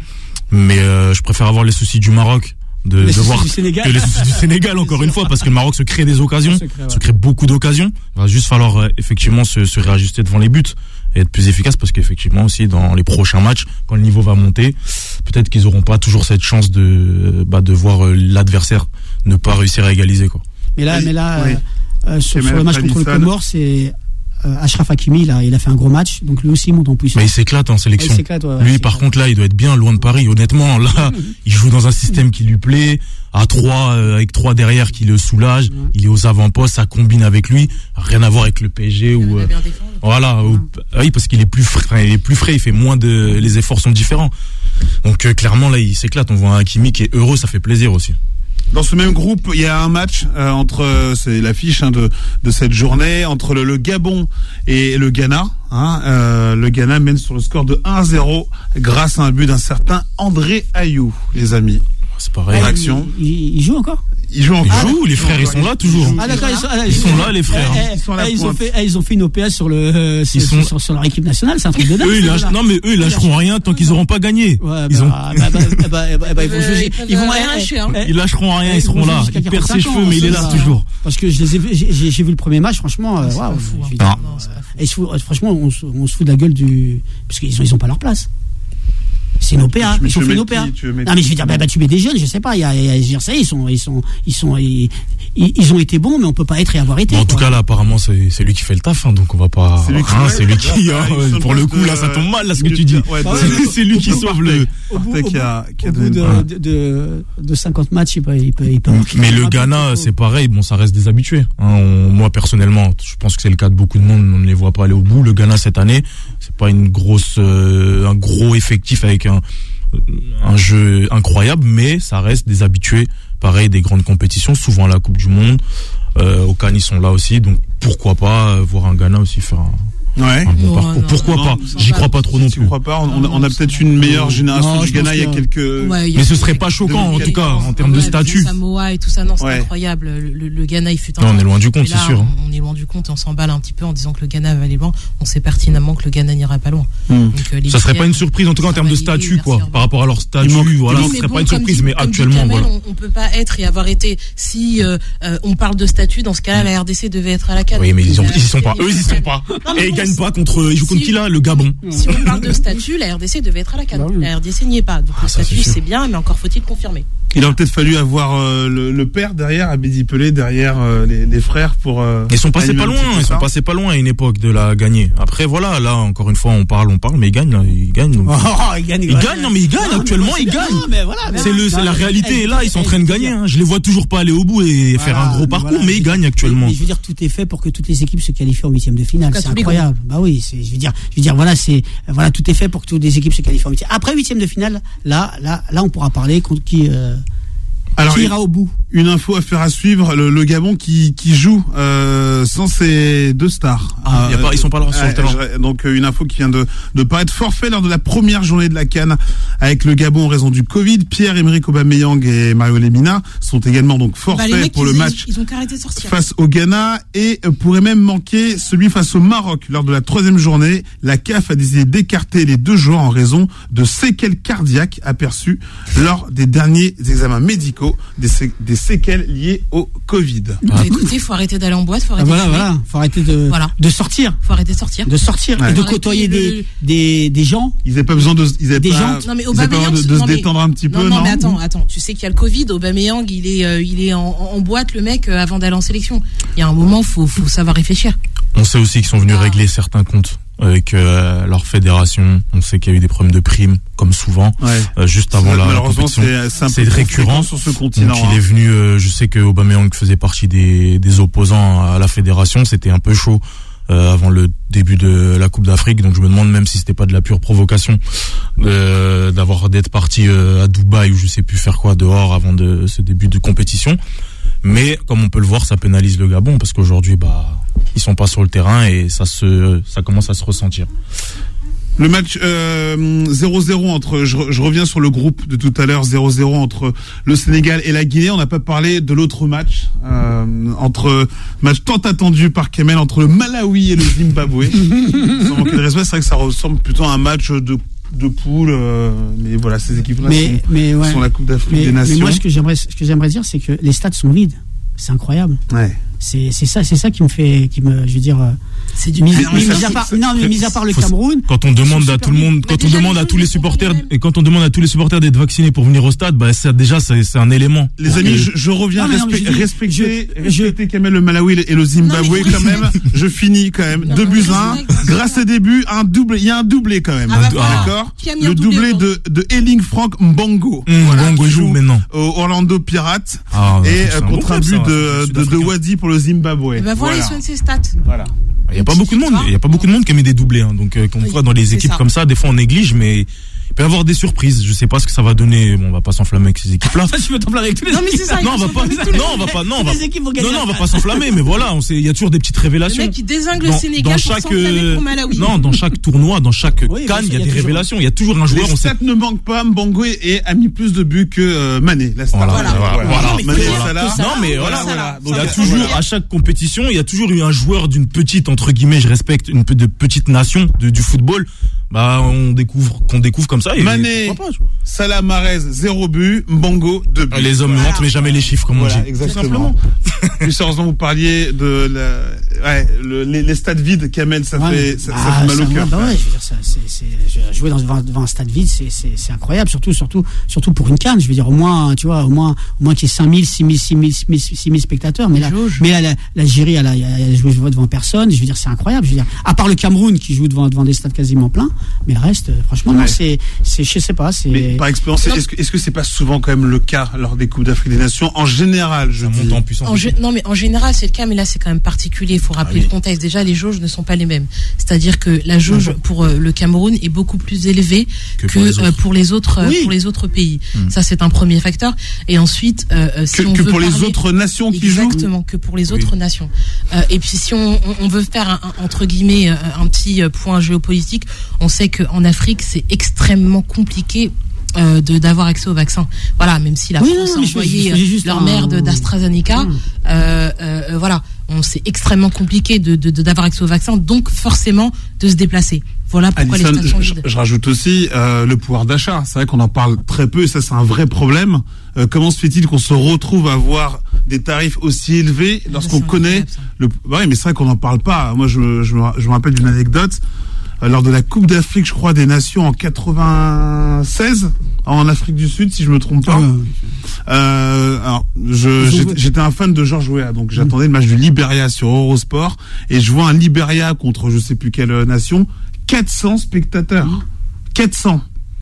Mais euh, je préfère avoir les soucis du Maroc. De, les de voir du Sénégal. que les soucis du Sénégal encore une fois, parce que le Maroc se crée des occasions, se crée, ouais. se crée beaucoup d'occasions. Il va juste falloir euh, effectivement se, se réajuster devant les buts et être plus efficace, parce qu'effectivement aussi dans les prochains matchs, quand le niveau va monter, peut-être qu'ils auront pas toujours cette chance de bah, de voir euh, l'adversaire ne pas réussir à égaliser quoi. Mais là, oui. mais là, oui. euh, sur, sur le match contre le Comore, c'est Euh, Achraf Hakimi, là, il a fait un gros match, donc lui aussi monte en puissance. Mais il s'éclate en sélection. Ouais, il s'éclate, ouais, ouais, lui, il par s'éclate. contre, là, il doit être bien loin de Paris. Honnêtement, là, il joue dans un système qui lui plaît, à trois, euh, avec trois derrière qui le soulage. Ouais. Il est aux avant-postes, ça combine avec lui. Rien à voir avec le P S G ou. Euh, voilà. Ouais. Ou, oui, parce qu'il est plus frais, il est plus frais, il fait moins de, les efforts sont différents. Donc euh, clairement, là, il s'éclate. On voit un Hakimi qui est heureux, ça fait plaisir aussi. Dans ce même groupe, il y a un match euh, entre, euh, c'est l'affiche hein, de de cette journée, entre le, le Gabon et le Ghana. Hein, euh, le Ghana mène sur le score de un à zéro grâce à un but d'un certain André Ayew, les amis. C'est pareil. Ah, action. Il, il, il joue encore. Ils jouent encore. Ils jouent, les frères, ils sont là toujours. Ah d'accord, ils sont, ils sont là, les frères. Eh, eh, ils, sont là ils ont fait, eh, ils ont fait une O P S sur le, euh, sur, sont... sur, sur leur équipe nationale, c'est un truc de dingue. Eux, ils lâchent, non mais eux, ils lâcheront rien tant qu'ils auront pas gagné. Ouais, ils bah, ont. bah, bah, bah, bah, bah, bah, ils vont juger. Ils vont rien lâcher. Hein. Ils lâcheront rien, ils seront là. Il perd ses cheveux, mais il est là toujours. Parce que je les ai, j'ai, j'ai vu le premier match, franchement, waouh. Et franchement, on, on se fout de la gueule du, parce qu'ils ont, ils ont pas leur place. C'est une O P A, ils ont fait une O P A. Non mais je veux dire, bah, bah tu mets des jeunes, je sais pas, il y a, il y a ça, ils sont, ils sont, ils sont, ils, ils ont été bons, mais on peut pas être et avoir été. Bon, en quoi. tout cas là, apparemment c'est, c'est lui qui fait le taf, hein, donc on va pas. C'est lui qui. Hein, c'est lui qui hein, pour le coup là, ça tombe mal là ce que tu dis. Ouais, bah, c'est, c'est lui qui sauve le. Au bout, au bout, au bout de, de, de, de cinquante matchs, il peut, il peut, il peut. Mais le Ghana, c'est pareil, bon, ça reste des habitués. Hein, on, moi personnellement, je pense que c'est le cas de beaucoup de monde, on ne les voit pas aller au bout. Le Ghana cette année, c'est pas une grosse, euh, un gros effectif avec un. un jeu incroyable, mais ça reste des habitués, pareil, des grandes compétitions, souvent à la Coupe du Monde. Euh, au Cannes, ils sont là aussi, donc pourquoi pas euh, voir un Ghana aussi faire un, ouais. un bon non, parcours. Non, pourquoi non, pas non, J'y crois pas trop non plus. Je crois pas. On, on a peut-être une meilleure génération non, du Ghana il y a quelques. Ouais, mais ce serait pas choquant en tout cas en termes de statut. Samoa et tout ça, non, c'est ouais. incroyable. Le, le, le Ghana, il fut un. Non, on est loin du compte, là, c'est sûr. On, on est loin du compte et on s'emballe un petit peu en disant que le Ghana va aller loin. On sait pertinemment que le Ghana n'ira pas loin. Mmh. Donc, euh, ça serait pas une surprise en tout cas en termes de statut, quoi, par rapport à leur statut. Voilà, ce serait pas une surprise, mais actuellement, voilà. On peut pas être et avoir été. Si on parle de statut, dans ce cas-là, la R D C devait être à la CAN. Oui, mais ils y sont pas. Eux, ils y sont pas. Et ils gagnent pas contre. Ils jouent contre qui là? Le Gabon. Si on parle de statut, la R D C devait être à la CAN. Bah oui. La R D C n'y est pas. Donc ah, le statut, c'est, c'est bien, mais encore faut-il confirmer. Il aurait peut-être fallu avoir euh, le, le père derrière, Abedi Pelé derrière euh, les, les frères pour. Euh, ils sont passés pas loin. Ils sont passés pas loin à une époque de la gagner. Après voilà, là encore une fois, on parle, on parle, mais ils gagnent. Là, ils gagnent. Donc, oh, ils gagnent. Ils gagnent. Non mais ils gagnent. Non, actuellement, ils gagnent. Non, mais voilà, mais c'est le, c'est la réalité. Et là, ils sont en train de gagner. Hein. Je les vois toujours pas aller au bout et voilà, faire un gros parcours, voilà, mais ils gagnent actuellement. Mais, mais je veux dire, tout est fait pour que toutes les équipes se qualifient en huitième de finale. C'est incroyable. Bah oui, c'est. Je veux dire, je veux dire, voilà, c'est, voilà, tout est fait pour que toutes les équipes se qualifient en huitième. Après huitième de finale, là, là, là, on pourra parler contre qui. Euh, Alors, qui ira au bout. Une info à faire à suivre, le, le Gabon qui, qui joue euh, sans ses deux stars. Ah, euh, y a pas, ils sont pas là sur le terrain. Donc une info qui vient de, de paraître, forfait lors de la première journée de la CAN avec le Gabon en raison du Covid. Pierre-Emerick Aubameyang et Mario Lemina sont également donc forfaits bah, pour ils, le match ils ont arrêté de sortir. Face au Ghana et pourraient même manquer celui face au Maroc lors de la troisième journée. La C A F a décidé d'écarter les deux joueurs en raison de séquelles cardiaques aperçues lors des derniers examens médicaux, des, sé- des séquelles liées au Covid. Bah, écoutez, il faut arrêter d'aller en boîte, faut arrêter ah, voilà, de voilà, faut arrêter de, voilà. de sortir. Faut arrêter de sortir. De sortir ouais. Et de côtoyer des, le... des, des gens. Ils n'avaient pas besoin de, ils avaient des pas, gens. Non, mais ils avaient pas de, de non, se mais, détendre un petit non, peu, non, non? mais attends, attends. Tu sais qu'il y a le Covid. Aubameyang, il est, euh, il est en, en boîte, le mec, euh, avant d'aller en sélection. Il y a un moment, faut, faut savoir réfléchir. On sait aussi qu'ils sont venus ah. régler certains comptes avec euh, leur fédération. On sait qu'il y a eu des problèmes de primes, comme souvent, ouais. euh, juste avant la, la compétition. C'est, c'est, un c'est récurrent sur ce continent. Donc, hein. Il est venu. Euh, je sais que Aubameyang faisait partie des, des opposants à la fédération. C'était un peu chaud euh, avant le début de la Coupe d'Afrique. Donc je me demande même si c'était pas de la pure provocation euh, d'avoir d'être parti euh, à Dubaï ou je sais plus faire quoi dehors avant de ce début de compétition. Mais comme on peut le voir, ça pénalise le Gabon parce qu'aujourd'hui, bah, ils sont pas sur le terrain et ça se, ça commence à se ressentir. Le match euh, zéro zéro entre, je, je reviens sur le groupe de tout à l'heure, zéro zéro entre le Sénégal et la Guinée. On n'a pas parlé de l'autre match, euh, entre match tant attendu par Kemel entre le Malawi et le Zimbabwe. Sans manquer de respect, c'est vrai que ça ressemble plutôt à un match de de poule, euh, mais voilà, ces équipes-là mais, sont, mais ouais. sont la Coupe d'Afrique mais, des Nations. Mais moi, ce que j'aimerais, ce que j'aimerais dire, c'est que les stades sont vides. C'est incroyable. Ouais. C'est, c'est ça, c'est ça qui me fait, qui me, je veux dire. C'est du mis, mis, mis, mis à part, non, mais mis à part le Cameroun. Quand on demande à tout le monde, quand on demande à tous les supporters, et quand on demande à tous les supporters d'être vaccinés pour venir au stade, bah ça déjà c'est, c'est un élément. Les Donc, amis, euh, je, je reviens non, non, respect, je dis, respecter, je, respecter Kamel le Malawi et le Zimbabwe non, quand même. Je finis quand même. Non, Deux non, buts non, à un. non, non, Grâce à des buts, un double. Il y a un doublé quand même. Ah bah voilà. D'accord. Qui a mis un Le doublé, doublé de de Erling Frank Mbongo. Mmh, Mbongo qui joue maintenant au Orlando Pirates Ah, et c'est euh, un bon contre un club, but ça, de c'est de, de sud-africain. Wadi pour le Zimbabwe. Et ben voilà, ils sont ces stats. Voilà. Il y a pas beaucoup de monde, il y a pas beaucoup de monde qui met des doublés, hein. Donc euh, qu'on Oui, voit dans les c'est équipes ça. comme ça, des fois on néglige, mais il peut y avoir des surprises. Je sais pas ce que ça va donner. Bon, on va pas s'enflammer avec ces équipes-là. Tu veux t'enflammer avec tous les Non, mais c'est ça. Non, on va pas. Non, on va pas. Non, on va. Non, non, on va pas s'enflammer. Mais voilà, on sait. Il y a toujours des petites Le révélations. mec qui dézingue le Dans, Sénégal dans pour chaque. s'enflammer euh, pour Malawi. Non, dans chaque tournoi, dans chaque Oui, CAN, il y a il y a des toujours- révélations. Il y a toujours un joueur. Les On sait. stats ne manquent pas. Mbongo est- a mis plus de buts que euh, Mané. La star. Voilà, Voilà. voilà, voilà. mais Mané que et ça, Salah. que ça. Non, mais Voilà, voilà, voilà. Donc, Il y a voilà. toujours, à chaque compétition, il y a toujours eu un joueur d'une petite, entre guillemets, je respecte, une pe- de petite nation de- du football. Bah, on découvre, qu'on découvre comme ça. Et Mané, pourquoi pas, Salah Mahrez, zéro but. Mbongo, deux buts. les hommes mentent, mais jamais les chiffres, comme on Voilà, dit. exactement. Plus sérieusement, vous parliez de la, ouais, le, les, les stades vides, Kamel, ça Ouais. fait, ça, ça Ah, fait mal au ça, cœur. bah ouais, je veux dire, ça, c'est, c'est, je- jouer dans, devant, devant un stade vide, c'est, c'est, c'est incroyable, surtout, surtout, surtout pour une CAN. Je veux dire, au moins, tu vois, au moins, au moins qu'il y ait cinq mille, six mille, six mille, six mille spectateurs. Mais là, Jauge. mais là, la- l'Algérie, elle a, elle a joué devant personne. Je veux dire, c'est incroyable. Je veux dire, à part le Cameroun qui joue devant, devant des stades quasiment pleins, mais le reste, franchement, Ouais. non, c'est, c'est, je sais pas, c'est. Mais par expérience, Non. est-ce que, est-ce que c'est pas souvent quand même le cas lors des Coupes d'Afrique des Nations? En général, je Ça dis. monte en puissance. En gé- non, mais en général, c'est le cas, mais là, c'est quand même particulier. Il faut rappeler Ah oui. le contexte. Déjà, les jauges ne sont pas les mêmes. C'est-à-dire que la jauge pour euh, le Cameroun est beaucoup plus élevée Que que, pour les euh, autres. pour les autres, euh, Oui. pour les autres pays. Hmm. Ça, c'est un premier facteur. Et ensuite, euh, euh, si Que, on que veut pour les parler- autres nations qui jouent. Exactement, que pour les Oui. autres nations. Euh, et puis si on, on, on veut faire un, un- entre guillemets euh, un petit euh, point géopolitique, on sait qu'en Afrique c'est extrêmement compliqué euh, de d'avoir accès au vaccin. Voilà, même si la Oui, France non, a mais je- envoyé je faisais juste leur un- merde d'AstraZeneca, Hum. euh, euh, voilà, on c'est extrêmement compliqué de de- de- d'avoir accès au vaccin, donc forcément de se déplacer. Voilà pourquoi Alison, les stades sont je, vides. je rajoute aussi euh, le pouvoir d'achat. C'est vrai qu'on en parle très peu et ça c'est un vrai problème. Euh, comment se fait-il qu'on se retrouve à avoir des tarifs aussi élevés lorsqu'on c'est connaît incroyable, ça. le... Bah oui, mais c'est vrai qu'on n'en parle pas. Moi, je, me- je, me, je me rappelle d'une anecdote. Euh, lors de la Coupe d'Afrique, je crois, des Nations en quatre-vingt-seize, en Afrique du Sud, si je me trompe pas. Ah, ouais. Euh, alors, je, Ils ont- j'étais- j'étais un fan de Georges Weah, donc j'attendais le match du Libéria sur Eurosport et je vois un Libéria contre je sais plus quelle euh, nation, quatre cents spectateurs. quatre cents.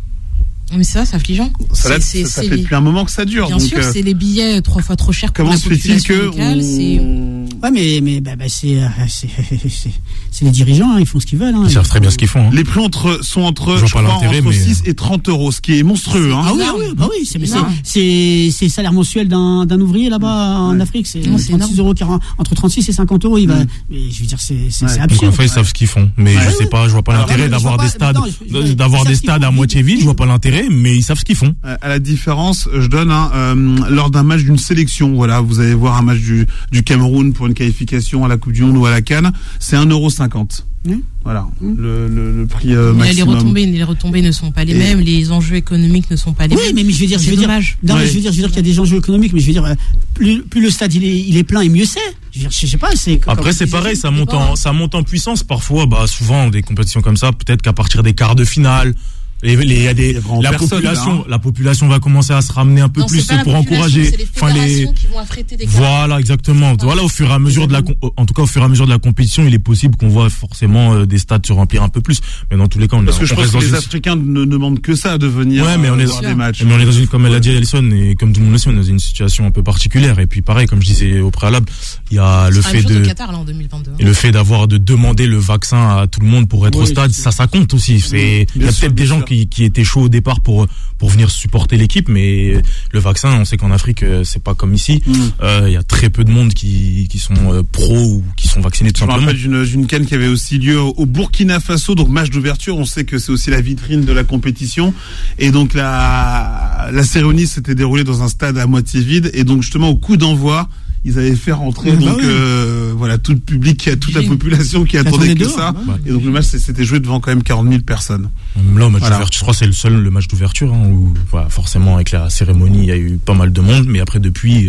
Mais c'est ça, c'est affligeant. Ça, là, C'est- ça, c'est- ça c'est fait les- depuis un moment que ça dure. Bien donc, sûr, euh, c'est les billets trois fois trop chers pour comment la se fait-il population que locale. C'est on... Ouais, mais, mais, bah, bah, c'est, euh, c'est, c'est, c'est les dirigeants, hein, ils font ce qu'ils veulent, hein. Ils savent très bien ce qu'ils font. Hein. les prix entre, sont entre, Je vois je pas crois, l'intérêt, entre mais- six et trente euros, ce qui est monstrueux. Hein. Ah oui, ah énorme. oui, bah oui, c'est, mais c'est, Énorme. c'est, c'est le salaire mensuel d'un, d'un ouvrier là-bas en Ouais. Afrique, c'est Non, c'est trente-six euros, quarante, entre trente-six et cinquante euros, il va, Mm. mais je veux dire, c'est, c'est, Ouais. c'est Donc absurde. en fait, ils savent ce qu'ils font. Mais Ouais. je sais pas, je vois pas Alors, l'intérêt non, mais je d'avoir vois des pas- stades, non, je- je- d'avoir ils des savent qu'ils stades à font. moitié vides. Je vois pas l'intérêt, mais ils savent ce qu'ils font. Euh, À la différence, je donne hein, euh, lors d'un match d'une sélection. Voilà, vous allez voir un match du, du Cameroun pour une qualification à la Coupe du Monde ou à la CAN, c'est un euro cinquante. Mmh. Voilà, le, le, le prix euh, Mais les maximum. retombées, les retombées ne sont pas les Et- mêmes, les enjeux économiques ne sont pas les Oui, mêmes. mais, mais je veux dire, je C'est veux dire, dommage. non, mais Ouais. je veux dire, je veux dire qu'il y a des enjeux économiques, mais je veux dire, euh, plus, plus le stade il est, il est plein et mieux c'est. Je veux dire, je sais pas, c'est. comme Après, tu c'est disais, pareil, ça c'est monte pas- en, ça monte en puissance parfois. Bah, souvent, des compétitions comme ça, peut-être qu'à partir des quarts de finale, les, les, il y a des, Il y a vraiment la personne, population, là, hein. la population va commencer à se ramener un peu Non, plus c'est pas la pour population, encourager. c'est les Enfin, les, fédérations qui vont affréter des voilà, exactement. Ouais. Voilà, au fur et à mesure de la, com- en tout cas, au fur et à mesure de la compétition, il est possible qu'on voit forcément euh, des stades se remplir un peu plus. Mais dans tous les cas, on est Parce que je on pense reste que dans les une- Africains ne demandent que ça, de venir Ouais, mais on euh, est- voir Bien des sûr. matchs. Mais on est dans une, comme elle l'a dit Alison, et comme tout le monde le sait, on est dans une situation un peu particulière. Et puis pareil, comme je disais au préalable, il y a le C'est la fait même chose de, au Qatar là en deux mille vingt-deux. hein. et le fait d'avoir de demander le vaccin à tout le monde pour être Oui, au stade, c'est- ça, ça compte aussi. C'est, il y Bien a sûr, peut-être bien des gens sûr. qui, qui étaient chauds au départ pour, pour venir supporter l'équipe, mais le vaccin, on sait qu'en Afrique, euh, c'est pas comme ici. Mm. Euh, il y a très peu de monde qui, qui sont euh, pros ou qui sont vaccinés tout Je me simplement. rappelle d'une, d'une CAN qui avait aussi lieu au au Burkina Faso, donc match d'ouverture. On sait que c'est aussi la vitrine de la compétition. Et donc la, la cérémonie s'était déroulée dans un stade à moitié vide. Et donc justement au coup d'envoi, ils avaient fait rentrer bah donc oui. euh, voilà tout le public, toute la population qui attendait que dehors, ça. ouais. Et donc le match s'était joué devant quand même quarante mille personnes. Même là, au match Voilà. d'ouverture, je crois que c'est le seul le match d'ouverture hein, où voilà, forcément avec la cérémonie, il y a eu pas mal de monde, mais après depuis, euh,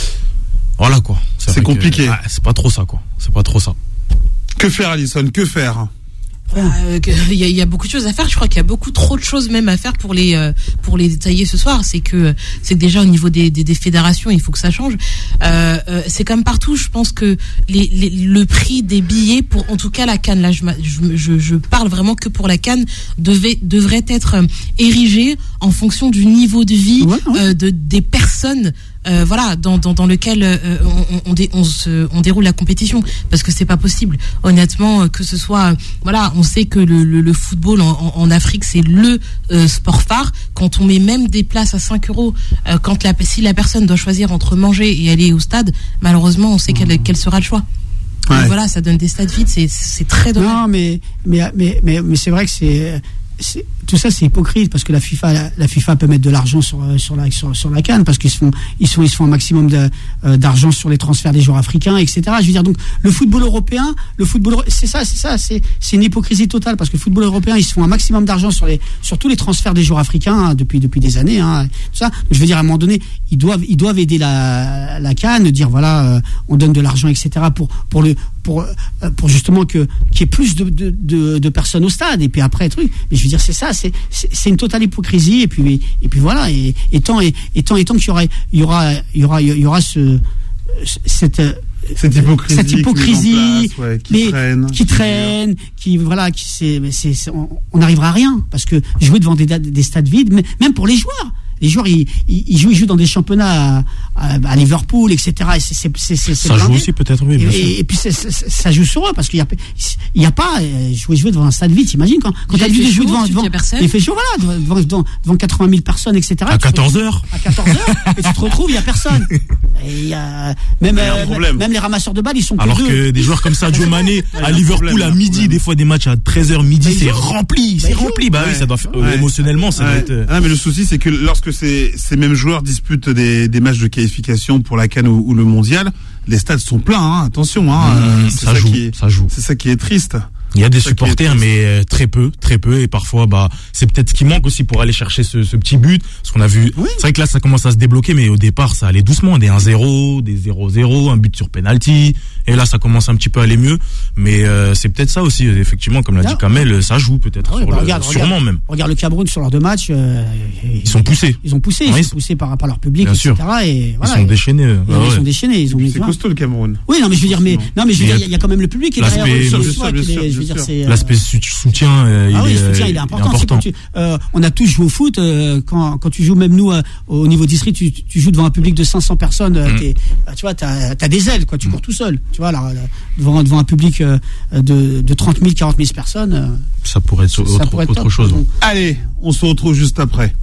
voilà quoi. C'est vrai compliqué. Que, ah, c'est pas trop ça quoi. C'est pas trop ça. Que faire, Alisson? Que faire? Euh, que- Il y, a- il y a beaucoup de choses à faire. Je crois qu'il y a beaucoup trop de choses même à faire pour les euh, pour les détailler ce soir. C'est que c'est que déjà au niveau des, des, des fédérations, il faut que ça change. Euh, euh, c'est comme partout. Je pense que les, les, le prix des billets pour en tout cas la CAN, là je, m'a- je, je, je parle vraiment que pour la CAN, devait devrait être euh, érigé en fonction du niveau de vie Ouais, ouais. euh, de des personnes. Euh, voilà, dans, dans, dans lequel euh, on, on, dé, on, se, on déroule la compétition, parce que c'est pas possible. Honnêtement, euh, que ce soit, euh, voilà, on sait que le, le, le football en, en, en Afrique c'est le euh, sport phare. Quand on met même des places à cinq euros, euh, quand la, si la personne doit choisir entre manger et aller au stade, malheureusement, on sait quel, quel sera le choix. Ouais. Donc voilà, ça donne des stades vides, c'est, c'est très dommage. Non, mais, mais, mais, mais, mais c'est vrai que c'est, c'est, tout ça c'est hypocrite parce que la FIFA, la, la FIFA peut mettre de l'argent sur, sur la, sur, sur la CAN parce qu'ils se font, ils sont, ils se font un maximum de, euh, d'argent sur les transferts des joueurs africains, et cetera. Je veux dire, donc, le football européen, le football, c'est ça, c'est ça, c'est, c'est une hypocrisie totale parce que le football européen, ils se font un maximum d'argent sur les, sur tous les transferts des joueurs africains hein, depuis, depuis des années, hein, tout ça. Donc, je veux dire, à un moment donné, ils doivent, ils doivent aider la, la CAN, dire voilà, euh, on donne de l'argent, et cetera pour, pour le, pour, euh, pour justement que, qu'il y ait plus de, de, de, de personnes au stade et puis après, truc. Mais je veux dire, c'est ça, c'est, c'est, c'est une totale hypocrisie et puis, et puis voilà, et, et tant, et, et tant, et tant qu'il y aura, il y aura, il y aura, il y aura ce, cette, Cette hypocrisie, cette hypocrisie, qui, ouais, qui mais traîne, qui traîne, qui voilà, qui c'est, mais c'est, c'est- on n'arrivera à rien parce que jouer devant des, des stades vides, mais même pour les joueurs. Les joueurs, ils, ils, ils jouent, ils jouent dans des championnats à, à, à Liverpool, et cetera. Et c'est, c'est, c'est, c'est, c'est Ça joue blindé. aussi peut-être, oui, bien Et, sûr. et, et puis c'est, c'est, ça joue sur eux parce qu'il y a, il y a pas euh, jouer, jouer devant un stade vide. T'imagines quand, quand Il t'as fait vu de chaud, jouer devant, tu te devant dis à personne. il fait chaud, voilà, devant, devant, devant quatre-vingt mille personnes, et cetera. À Tu te quatorze retrouves- heures À quatorze heures, et tu te retrouves, il y a personne. Et il y a même, Il y a un euh, problème. même les ramasseurs de balles, ils sont Alors deux. que des joueurs comme Sadio Mané y a à un Liverpool problème, il y a à un midi, problème. des fois des matchs à treize heures midi, Bah, ils c'est jouent. rempli, Bah, c'est ils jouent. rempli. Bah oui, Ouais. ça doit faire, euh, Ouais. émotionnellement, ça doit Ouais. être. euh, Ah, mais le souci, c'est que lorsque ces, ces mêmes joueurs disputent des, des matchs de qualification pour la CAN ou, ou le mondial, les stades sont pleins, hein, attention, hein, Mmh, euh, c'est ça ça, joue, qui est, ça joue. c'est ça qui est triste. Il y a des Ça qui est supporters, triste. mais euh, très peu, très peu, et parfois, bah, c'est peut-être ce qui manque aussi pour aller chercher ce, ce petit but, parce qu'on a vu. Oui. C'est vrai que là, ça commence à se débloquer, mais au départ, ça allait doucement, des un zéro, des zéro zéro, un but sur penalty, et là, ça commence un petit peu à aller mieux, mais euh, c'est peut-être ça aussi, effectivement, comme l'a dit Non. Kamel, ça joue peut-être, Ah ouais, sur bah, le- regarde, sûrement regarde. même. Regarde le Cameroun sur leurs deux matchs. euh, Ils sont poussés. Ils ont poussé, Ouais, ils ils sont sont- poussés par, par leur public, Bien et cetera. sûr. Et voilà, Ils sont et- déchaînés. euh, Ils, ah ils ouais. sont déchaînés, ils ont mis. C'est costaud le Cameroun. Oui, non, mais je veux dire, mais non, mais je veux Mais dire, il y a quand même le public qui est l'aspect- derrière eux, bien tu sûr, vois, bien qui sûr, est- je bien veux dire, sûr. c'est, euh, L'aspect su- soutien, euh, il, Ah oui, est, le soutien, euh, il est important. C'est important. quand tu- euh, on a tous joué au foot. euh, quand, quand tu joues, même nous, euh, au niveau district, tu, tu joues devant un public de cinq cents personnes. euh, Mm. t'es- euh, tu vois, t'as as des ailes, quoi. Tu cours tout seul. Tu vois, là, là, devant, devant un public euh, de, de trente mille, quarante mille personnes. euh, Ça pourrait être ça autre, pourrait être autre top. chose. Donc, Allez, on se retrouve juste après.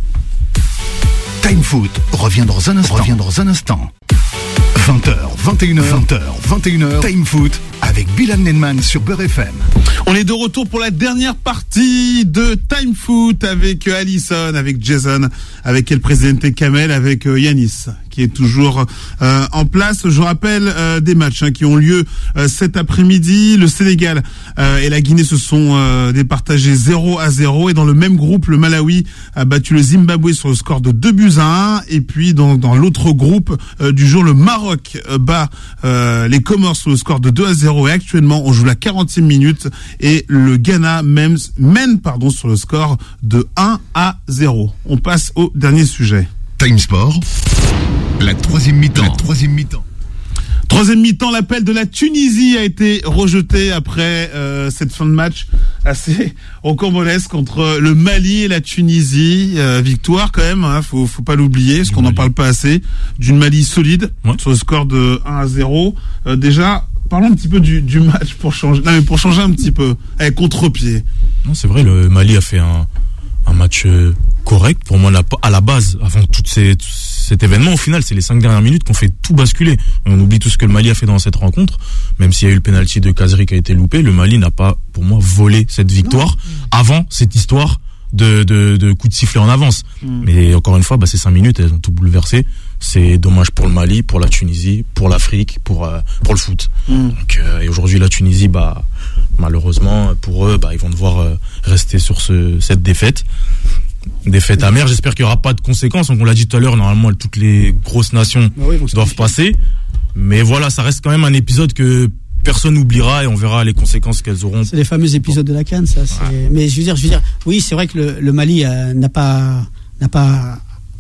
Time Foot revient dans un instant. Revient dans un instant. vingt heures, vingt et une heures, vingt heures, vingt et une heures, Time Foot avec Bilal Nenman sur Beurre F M. On est de retour pour la dernière partie de Time Foot avec euh, Alisson, avec Jason, avec El Presidente Kamel, avec euh, Yanis qui est toujours euh, en place. Je rappelle euh, des matchs hein, qui ont lieu euh, cet après-midi. Le Sénégal euh, et la Guinée se sont euh, départagés zéro à zéro et dans le même groupe, le Malawi a battu le Zimbabwe sur le score de deux buts à un et puis dans, dans l'autre groupe euh, du jour, le Maroc euh, bat euh, les Comores sur le score de deux à zéro et actuellement on joue la quarantième minute et le Ghana mène, mène pardon, sur le score de un à zéro. On passe au dernier sujet. Time Sport, la troisième mi-temps. La troisième mi-temps. Troisième mi-temps, l'appel de la Tunisie a été rejeté après euh, cette fin de match assez rocambolesque entre le Mali et la Tunisie. Euh, victoire quand même, hein, faut, faut pas l'oublier, parce Du qu'on n'en Mali. parle pas assez. D'une Mali solide, Ouais. sur le score de un à zéro. Euh, déjà, parlons un petit peu du, du match pour changer. Non mais pour changer un petit peu. Eh, contre-pied. Non, c'est vrai, le Mali a fait un, un match euh, correct. Pour moi, la- à la base, avant tout ces, tout cet événement, au final, c'est les cinq dernières minutes qu'on fait tout basculer. On oublie tout ce que le Mali a fait dans cette rencontre. Même s'il y a eu le penalty de Kazri qui a été loupé, le Mali n'a pas, pour moi, volé cette victoire. Avant cette histoire de, de, de coups de sifflet en avance. Mmh. Mais encore une fois, bah, ces cinq minutes, elles ont tout bouleversé. C'est dommage pour le Mali, pour la Tunisie, pour l'Afrique, pour, euh, pour le foot. Mmh. Donc, euh, et aujourd'hui, la Tunisie, bah, malheureusement, pour eux, bah, ils vont devoir euh, rester sur ce, cette défaite. Défaite amère. J'espère qu'il n'y aura pas de conséquences. Donc, on l'a dit tout à l'heure, normalement, toutes les grosses nations bah oui, doivent passer. Mais voilà, ça reste quand même un épisode que personne n'oubliera et on verra les conséquences qu'elles auront. C'est les fameux épisodes de la CAN, ça. C'est... Ouais. Mais je veux dire, je veux dire, oui, c'est vrai que le, le Mali euh, n'a pas, n'a pas,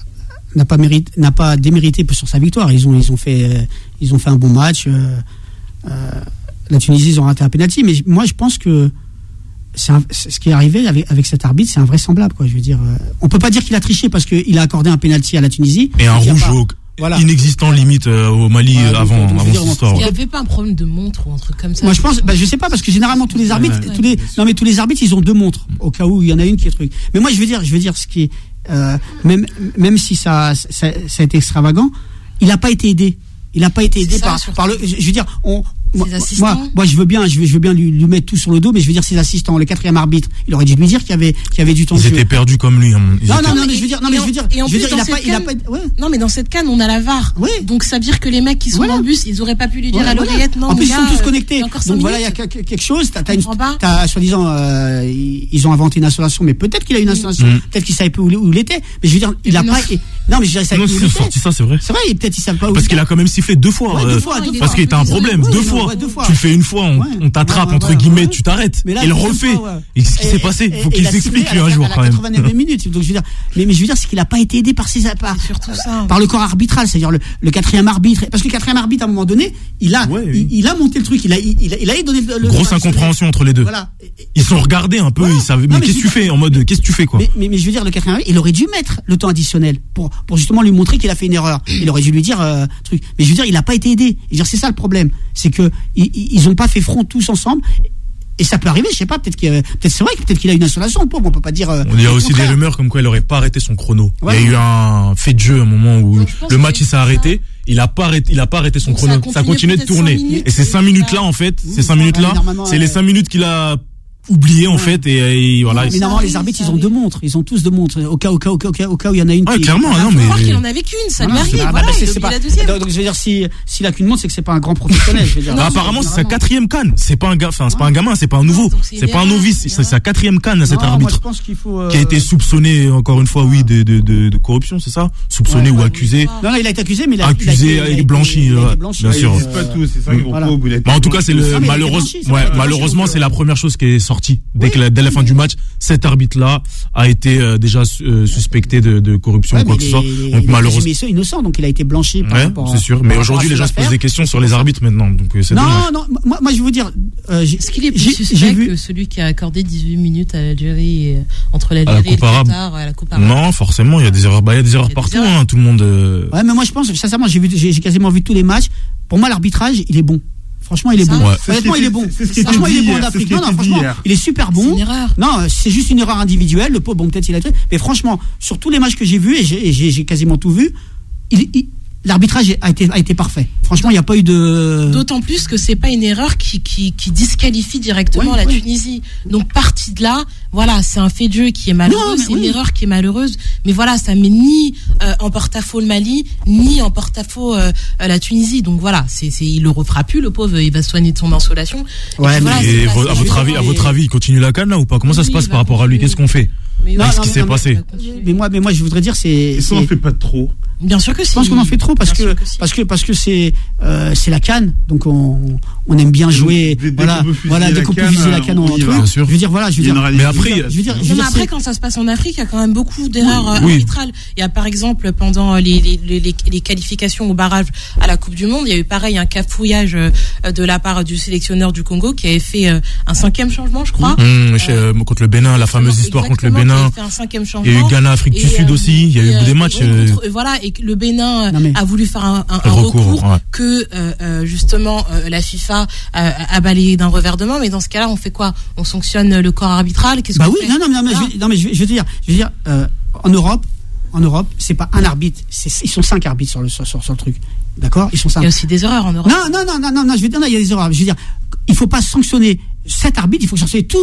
n'a pas mérité, n'a pas démérité sur sa victoire. Ils ont, ils ont fait, euh, ils ont fait un bon match. Euh, euh, la Tunisie, ils ont raté un penalty. Mais moi, je pense que c'est, un, c'est ce qui est arrivé avec, avec cet arbitre, c'est invraisemblable, quoi. Je veux dire, euh, on peut pas dire qu'il a triché parce qu'il a accordé un penalty à la Tunisie. Et un rouge au voilà. Inexistant limite euh, au Mali ouais, donc, avant, donc, avant cette histoire. Il n'y avait pas un problème de montre ou un truc comme ça? Moi je pense, bah, je sais pas parce que généralement tous les arbitres, ouais, tous les, non mais tous les arbitres ils ont deux montres au cas où il y en a une qui est truc. Mais moi je veux dire, je veux dire ce qui est, euh, même même si ça, ça, ça a été extravagant, il n'a pas été aidé. Il n'a pas été aidé ça, par, par le. Je veux dire, on. Moi, moi, moi, je veux bien, je veux, je veux bien lui, lui mettre tout sur le dos, mais je veux dire ses assistants, le quatrième arbitre, il aurait dû lui dire qu'il y avait, qu'il y avait du temps de jeu. Ils étaient perdus comme lui. Hein. Non, non, non, non, mais je veux dire, non, mais je veux dire, et en je veux plus, dire, il a pas, il a pas, ouais. Non, mais dans cette canne, on a la V A R. Oui. Donc ça veut dire que les mecs qui sont voilà. dans le bus, ils auraient pas pu lui dire voilà, à l'oreillette, voilà. non. En plus, ils sont tous euh, connectés. Donc minutes. voilà, il y a quelque chose. T'as, t'as une, t'as, soi-disant, euh, ils ont inventé une installation, mais peut-être qu'il a une installation, mmh. peut-être qu'il savait pas où il était. Mais je veux dire, il a pas. Non, mais je dirais, ça. Non, c'est sorti ça, c'est vrai. C'est vrai, peut-être il savait pas où. Parce qu'il a quand même sifflé deux fois. Deux fois, parce qu'il était un problème, deux fois. Tu le fais une fois, on t'attrape, entre guillemets, tu t'arrêtes. Et il refait. Et ce qui s'est passé, il faut qu'il s'explique lui un jour quand même. quatre-vingt-neuf minutes. Donc je veux dire, mais mais je veux dire, c'est qu'il a pas été aidé par ses par par le corps arbitral, c'est-à-dire le, le quatrième arbitre. Parce que le quatrième arbitre, à un moment donné, il a ouais, oui. il, il a monté le truc, il a il, il a donné le. Grosse incompréhension entre les deux. Voilà. Ils sont regardés un peu, voilà. Ils savent. Mais, mais qu'est-ce que tu fais en mode, qu'est-ce que tu fais quoi? Mais, mais mais je veux dire, le quatrième arbitre, il aurait dû mettre le temps additionnel pour pour justement lui montrer qu'il a fait une erreur. Il aurait dû lui dire euh, truc. Mais je veux dire, il a pas été aidé. Et je veux dire, c'est ça le problème, c'est que ils, ils ont pas fait front tous ensemble. Et ça peut arriver, je sais pas, peut-être qu'il, peut-être c'est vrai que peut-être qu'il a une installation, pauvre, on peut pas dire. Euh, il y a aussi contraire. Des rumeurs comme quoi il aurait pas arrêté son chrono. Ouais. Il y a eu un fait de jeu à un moment où le match il s'est arrêté, il a pas arrêté, il a pas arrêté son donc chrono, ça, ça continuait de tourner. Et ces cinq minutes là en fait, oui, ces cinq minutes là, c'est les cinq minutes qu'il a oublié en ouais. fait et, et voilà. Mais normalement les arbitres ils ont deux montres, ils ont tous deux montres au cas au cas au cas au cas, au cas où il y en a une. Ouais, qui clairement, non mais. Faut croire qu'il en avait qu'une, ça lui arrive. Voilà, c'est pas. Donc je veux dire si s'il a qu'une montre, c'est que c'est pas un grand professionnel. Je veux dire. Apparemment c'est sa quatrième canne, c'est pas un gars, enfin c'est pas un gamin, c'est pas un nouveau, c'est pas un novice, c'est sa quatrième canne à cet arbitre qui a été soupçonné encore une fois oui de de de corruption, c'est ça, soupçonné ou accusé. Non non il a été accusé mais il a accusé et blanchi, bien sûr. C'est pas tout, c'est ça qu'ils vont pas au bout. Mais en tout cas c'est le malheureusement, ouais malheureusement c'est la première chose qui est sortie dès que dès la fin du match, cet arbitre-là a été euh, déjà euh, suspecté de, de corruption ouais, ou quoi que ce soit. Donc malheureusement, mais c'est innocent, donc il a été blanchi. Par ouais, rapport c'est sûr. Mais aujourd'hui, les gens se posent des questions sur les arbitres maintenant. Donc c'est non, dommage. non. Moi, moi, je vais vous dire. Euh, Est-ce qu'il est plus suspect que celui qui a accordé dix-huit minutes à l'Algérie euh, entre l'Algérie et le Qatar à la Coupe arabe? Non, forcément, il y a des erreurs. Bah, il y a des erreurs partout. Hein, tout le monde. Euh... Ouais, mais moi, je pense sincèrement, j'ai vu, j'ai quasiment vu tous les matchs. Pour moi, l'arbitrage, il est bon. Franchement, il est ça, bon. Ouais. Honnêtement, il est bon. Franchement, il est bon en Afrique. Non, non, franchement, il est super bon. C'est une erreur. Non, c'est juste une erreur individuelle. Le pauvre, bon, peut-être il a fait. Mais franchement, sur tous les matchs que j'ai vus, et j'ai, j'ai, j'ai quasiment tout vu, il, il, l'arbitrage a été, a été parfait. Franchement, il n'y a pas eu de. D'autant plus que c'est pas une erreur qui, qui, qui disqualifie directement ouais, la ouais. Tunisie. Donc, partie de là, voilà, c'est un fait de jeu qui est malheureux, non, c'est oui. une erreur qui est malheureuse. Mais voilà, ça met ni euh, en porte-à-faux le Mali, ni en porte-à-faux euh, la Tunisie. Donc voilà, c'est, c'est, il le refera plus, le pauvre, il va se soigner de son insolation. Ouais, et, voilà, et vo- à votre avis, à votre avis, il continue la canne là ou pas? Comment ça oui, se passe par rapport continuer. à lui? Qu'est-ce qu'on fait? Mais non, Qu'est-ce non, qui non, s'est non, passé? Mais moi, mais moi, je voudrais dire, c'est. Et ça, on fait pas trop. Bien sûr que si. Je pense qu'on en fait trop parce que, que si. parce que parce que c'est euh, c'est la CAN, donc on on aime bien jouer. Dès, voilà, dès voilà, dès qu'on peut viser la CAN en truc. Je veux dire, voilà, je veux dire. Mais après, je veux dire, je veux dire après quand ça se passe en Afrique, il y a quand même beaucoup d'erreurs oui. arbitrales. Il y a par exemple pendant les les, les les qualifications au barrage à la Coupe du Monde, il y a eu pareil un cafouillage de la part du sélectionneur du Congo qui avait fait un cinquième changement, je crois. Mmh, euh, contre le Bénin, la fameuse histoire contre le Bénin. Fait un cinquième changement. Il y a eu Ghana, Afrique du Sud aussi. Il y a eu des matchs. Voilà, et le Bénin non, a voulu faire un, un, un recours, recours ouais. que euh, justement euh, la FIFA a, a balayé d'un revers de main. Mais dans ce cas-là, on fait quoi? On sanctionne le corps arbitral? Qu'est-ce bah qu'on oui, fait? non, non, non, mais, je, non, mais je, je veux dire, je veux dire, euh, en Europe, en Europe, c'est pas un arbitre, c'est, ils sont cinq arbitres sur le sur, sur, sur le truc, d'accord? Ils sont cinq. Il y a aussi des erreurs en Europe. Non, non, non, non, non, non je veux dire, non, il y a des erreurs. Je veux dire, il faut pas sanctionner sept arbitres, il faut sanctionner tout.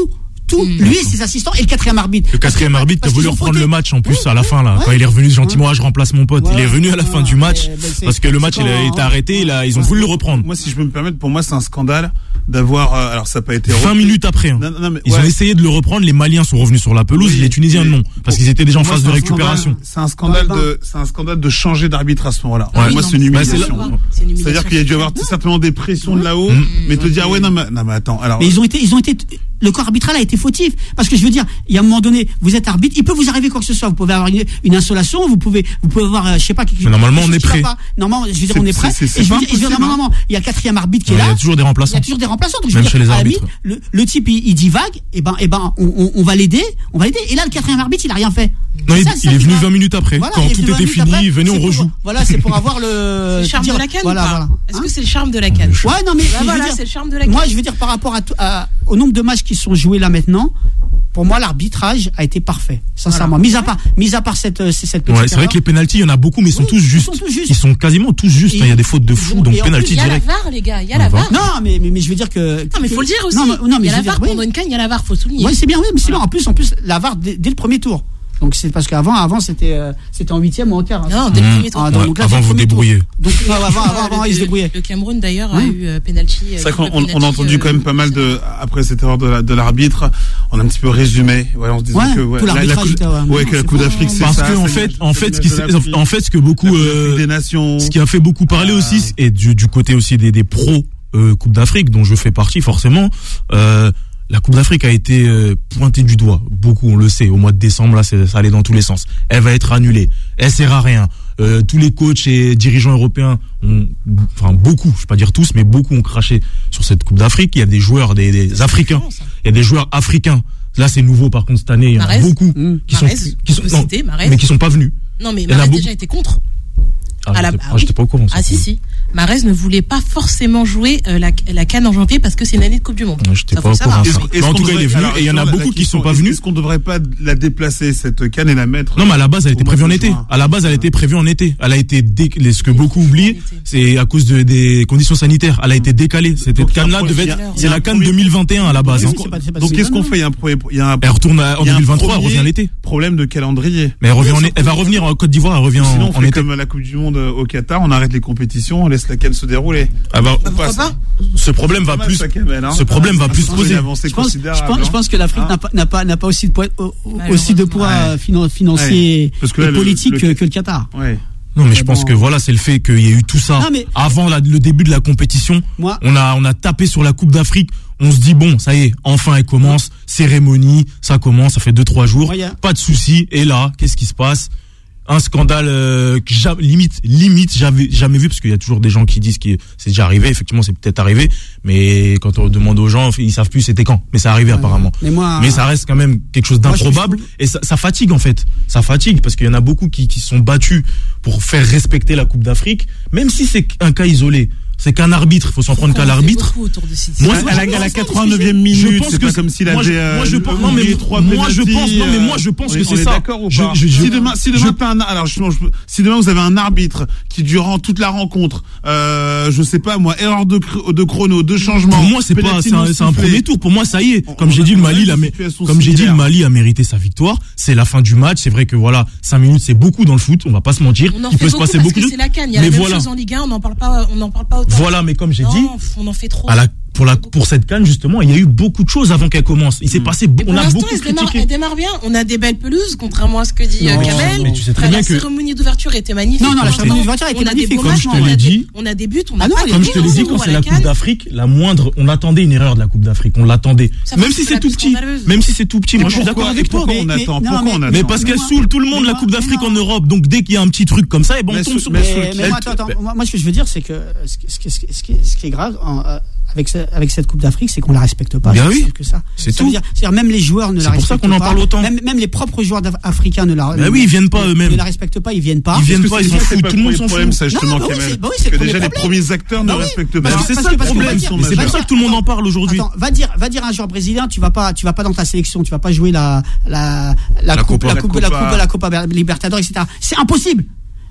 tout, mmh. lui, ses assistants et le quatrième arbitre. Le quatrième parce arbitre qui a voulu reprendre fauté. le match en plus oui, à la fin là. ouais. Quand il est revenu gentiment, ah, je remplace mon pote. Ouais, il est revenu à la fin ouais, du match ben, parce que le match il a été arrêté. Il a, ils ont voulu le reprendre. Moi, si je peux me permettre, pour moi, c'est un scandale d'avoir. Euh, alors, ça n'a pas été. vingt minutes après. Hein. Non, non, mais, ils ouais. ont essayé de le reprendre. Les Maliens sont revenus sur la pelouse. Oui, les Tunisiens mais, non, parce qu'ils étaient déjà en phase de récupération. C'est un scandale de, c'est un scandale de changer d'arbitre à ce moment-là. Ouais, moi, non, c'est une humiliation. Bah, c'est une C'est-à-dire qu'il y a dû avoir certainement des pressions de là-haut, mmh. mais te dire, ouais, non, mais, non, mais attends. Alors. Mais ils ont été, ils ont été, le corps arbitral a été fautif. Parce que je veux dire, il y a un moment donné, vous êtes arbitre, il peut vous arriver quoi que ce soit. Vous pouvez avoir une, une insolation, vous pouvez, vous pouvez avoir, euh, je sais pas, quelque chose. Normalement, on est prêt. Normalement, je veux dire, on est prêt. C'est, c'est, et je c'est veux dire, je veux dire, normalement, il y a le quatrième arbitre qui est là. Il y a toujours des remplaçants. Il y a toujours des remplaçants. Donc, je Même veux dire, chez les à la arbitres. limite, le, le type, il, il divague, et ben, et ben, on, on, on va l'aider, on va l'aider. Et là, le quatrième arbitre, il a rien fait. Non, il, ça, il est venu vingt minutes après. Voilà, quand tout était fini, après, venez, on rejoue. Pour, voilà, c'est pour avoir le. C'est le charme dire, de la canne voilà, ou pas voilà. Est-ce hein que c'est le charme de la canne? Ouais, non, mais. Bah mais voilà, dire, c'est le charme de la canne. Moi, je veux dire, par rapport à, à, au nombre de matchs qui sont joués là maintenant, pour moi, l'arbitrage a été parfait, sincèrement. Voilà. Mis à part, mis à part cette, cette petite. Ouais, c'est vrai que les pénaltys, il y en a beaucoup, mais ils sont, oui, tous, justes. Ils sont tous justes. Ils sont quasiment tous justes. Il y a des fautes de fou, donc pénalty direct. Il y a la V A R, les gars. Il y a la V A R. Non, mais, mais, mais je veux dire que. Non, mais il faut le dire aussi. Non, non, mais il y a la V A R pendant une canne, il y a la V A R, faut souligner. Oui, c'est bien, oui, mais c'est bien. En plus, en plus, la V A R dès, dès le premier tour. Donc c'est parce qu'avant, avant c'était euh, c'était en huitième ou en quart. Hein. Non, dès le premier tour. Ah, donc, donc là, avant vous débrouillez. Donc non, avant, avant, avant, ils se débrouillaient. Le Cameroun d'ailleurs a eu euh, penalty. C'est vrai qu'on on a entendu quand même pas mal de après cette erreur de, la, de l'arbitre. On a un petit peu résumé. Ouais, on se disait ouais, que ouais, tout la, la, coupe, ouais, ouais, que la Coupe d'Afrique c'est parce ça. Parce que en fait, en fait, ce qui en fait, ce que beaucoup, euh, des nations, ce qui a fait beaucoup parler euh, aussi, et du, du côté aussi des, des pros euh, Coupe d'Afrique, dont je fais partie forcément. Euh, La Coupe d'Afrique a été euh, pointée du doigt, beaucoup, on le sait. Au mois de décembre, là, c'est, ça allait dans tous les sens. Elle va être annulée. Elle sert à rien. Euh, tous les coachs et dirigeants européens, ont, enfin beaucoup, je vais pas dire tous, mais beaucoup ont craché sur cette Coupe d'Afrique. Il y a des joueurs, des, des Africains. Il y a des joueurs africains. Là, c'est nouveau, par contre, cette année, il y en a beaucoup mmh. qui, Marez, sont, qui sont, non, citer, mais qui sont pas venus. Non, mais Marez déjà été contre. Ah, à la... j'étais, ah, ah, j'étais pas au courant. Ah si si. Marez ne voulait pas forcément jouer euh, la, la CAN en janvier parce que c'est une année de Coupe du Monde. Je n'étais pas au courant. En tout cas, il est venu et il y en a beaucoup qui ne sont pas venus. Est-ce qu'on ne devrait pas la déplacer, cette CAN, et la mettre? Non, mais à la base, elle était prévue en été. À la base, elle était prévue en été. Elle a été décalée. Ce que beaucoup oublient, c'est à cause de, des conditions sanitaires. Elle a été décalée. Cette CAN-là devait être, c'est la CAN deux mille vingt et un à la base. Donc, qu'est-ce qu'on fait? Il y a un premier, il y a un, elle retourne en deux mille vingt-trois, elle revient l'été. Problème de calendrier. Mais elle revient en, elle va revenir en Côte d'Ivoire, elle revient en, Sinon, on en fait été. comme la Coupe du Monde au Qatar, on arrête les compétitions, on laisse la CAN se dérouler. Ah bah, pourquoi pas? Ce problème va plus, ce problème va plus se poser. Je pense, je pense, je pense que l'Afrique n'a pas, n'a pas, n'a pas aussi de poids, aussi de poids financier et politique que le Qatar. Ouais. Non, mais je pense que voilà, c'est le fait qu'il y ait eu tout ça non, mais... avant la, le début de la compétition. Moi... On a, on a tapé sur la Coupe d'Afrique. On se dit bon, ça y est, enfin elle commence. Cérémonie, ça commence, ça fait deux trois jours. Ouais, pas de souci. Et là, qu'est-ce qui se passe? Un scandale euh, que jamais, limite, limite, j'avais jamais vu parce qu'il y a toujours des gens qui disent que c'est déjà arrivé. Effectivement, c'est peut-être arrivé, mais quand on demande aux gens, ils savent plus c'était quand. Mais ça arrivé ouais, apparemment. Mais, moi, mais ça reste quand même quelque chose d'improbable moi, je... et ça, ça fatigue en fait. Ça fatigue parce qu'il y en a beaucoup qui, qui sont battus pour faire respecter la Coupe d'Afrique, même si c'est un cas isolé. C'est qu'un arbitre, il faut s'en prendre qu'à l'arbitre. Moi, à la, à la quatre-vingt-neuvième minute, c'est pas comme s'il avait euh, moi je pense non mais moi je pense non mais moi je pense que c'est ça. D'accord ou pas? Je, je, si demain si demain t'as un alors je, je, si demain vous avez un arbitre qui durant toute la rencontre euh, je sais pas moi erreur de de chrono, de changement. Pour moi c'est pas c'est un, c'est un premier tour. Pour moi ça y est. Comme j'ai dit le Mali la comme j'ai dit le Mali a mérité sa victoire. C'est la fin du match. C'est vrai que voilà cinq minutes c'est beaucoup dans le foot. On va pas se mentir. Il peut se passer beaucoup de choses. C'est la CAN. Il y a la même chose en Ligue un. On n'en parle pas. On n'en parle pas autant. Voilà, mais comme j'ai non, dit, on en fait trop. À la, pour, la, pour cette CAN, justement, il y a eu beaucoup de choses avant qu'elle commence. Il s'est mmh. passé, on a beaucoup elle critiqué. Démarre, elle démarre bien. On a des belles pelouses, contrairement à ce que dit non, Kamel. Mais tu sais très bien la que... cérémonie d'ouverture était magnifique. Non, non, la cérémonie d'ouverture était magnifique. Comme je te l'ai dit, on a des buts, on a ah non, pas comme je te l'ai dit, quand c'est la Coupe d'Afrique, la moindre, on attendait une erreur de la Coupe d'Afrique. On l'attendait. Même si c'est tout petit. Même si c'est tout petit. Moi, je suis d'accord avec toi. On attend. Pourquoi on attend? Mais parce qu'elle saoule tout le monde, la Coupe d'Afrique en Europe. Donc, dès qu'il y a un petit truc comme ça, et bon, on tombe sur. Mais moi, attends, moi, ce que je veux dire, c'est que ce qui est grave, avec, avec cette Coupe d'Afrique, c'est qu'on la respecte pas. Bien oui, que ça. c'est ça tout. Dire, c'est-à-dire même les joueurs ne c'est la respectent pas. C'est pour ça qu'on en parle autant. Même, même les propres joueurs africains ne la. Ben oui, ils viennent pas eux-mêmes. Ne la respectent pas, ils viennent pas. Ils viennent pas, ils s'en foutent. Tout le monde s'en fout. Ça justement, Kamel. Que déjà les premiers acteurs ne respectent pas. C'est ça le problème. C'est pour ça que tout le monde en parle aujourd'hui. Va dire, va dire à un joueur brésilien, tu vas pas, tu vas pas dans ta sélection, tu vas pas jouer la la la coupe, la coupe, la coupe, la Copa Libertadores, et cetera. C'est impossible.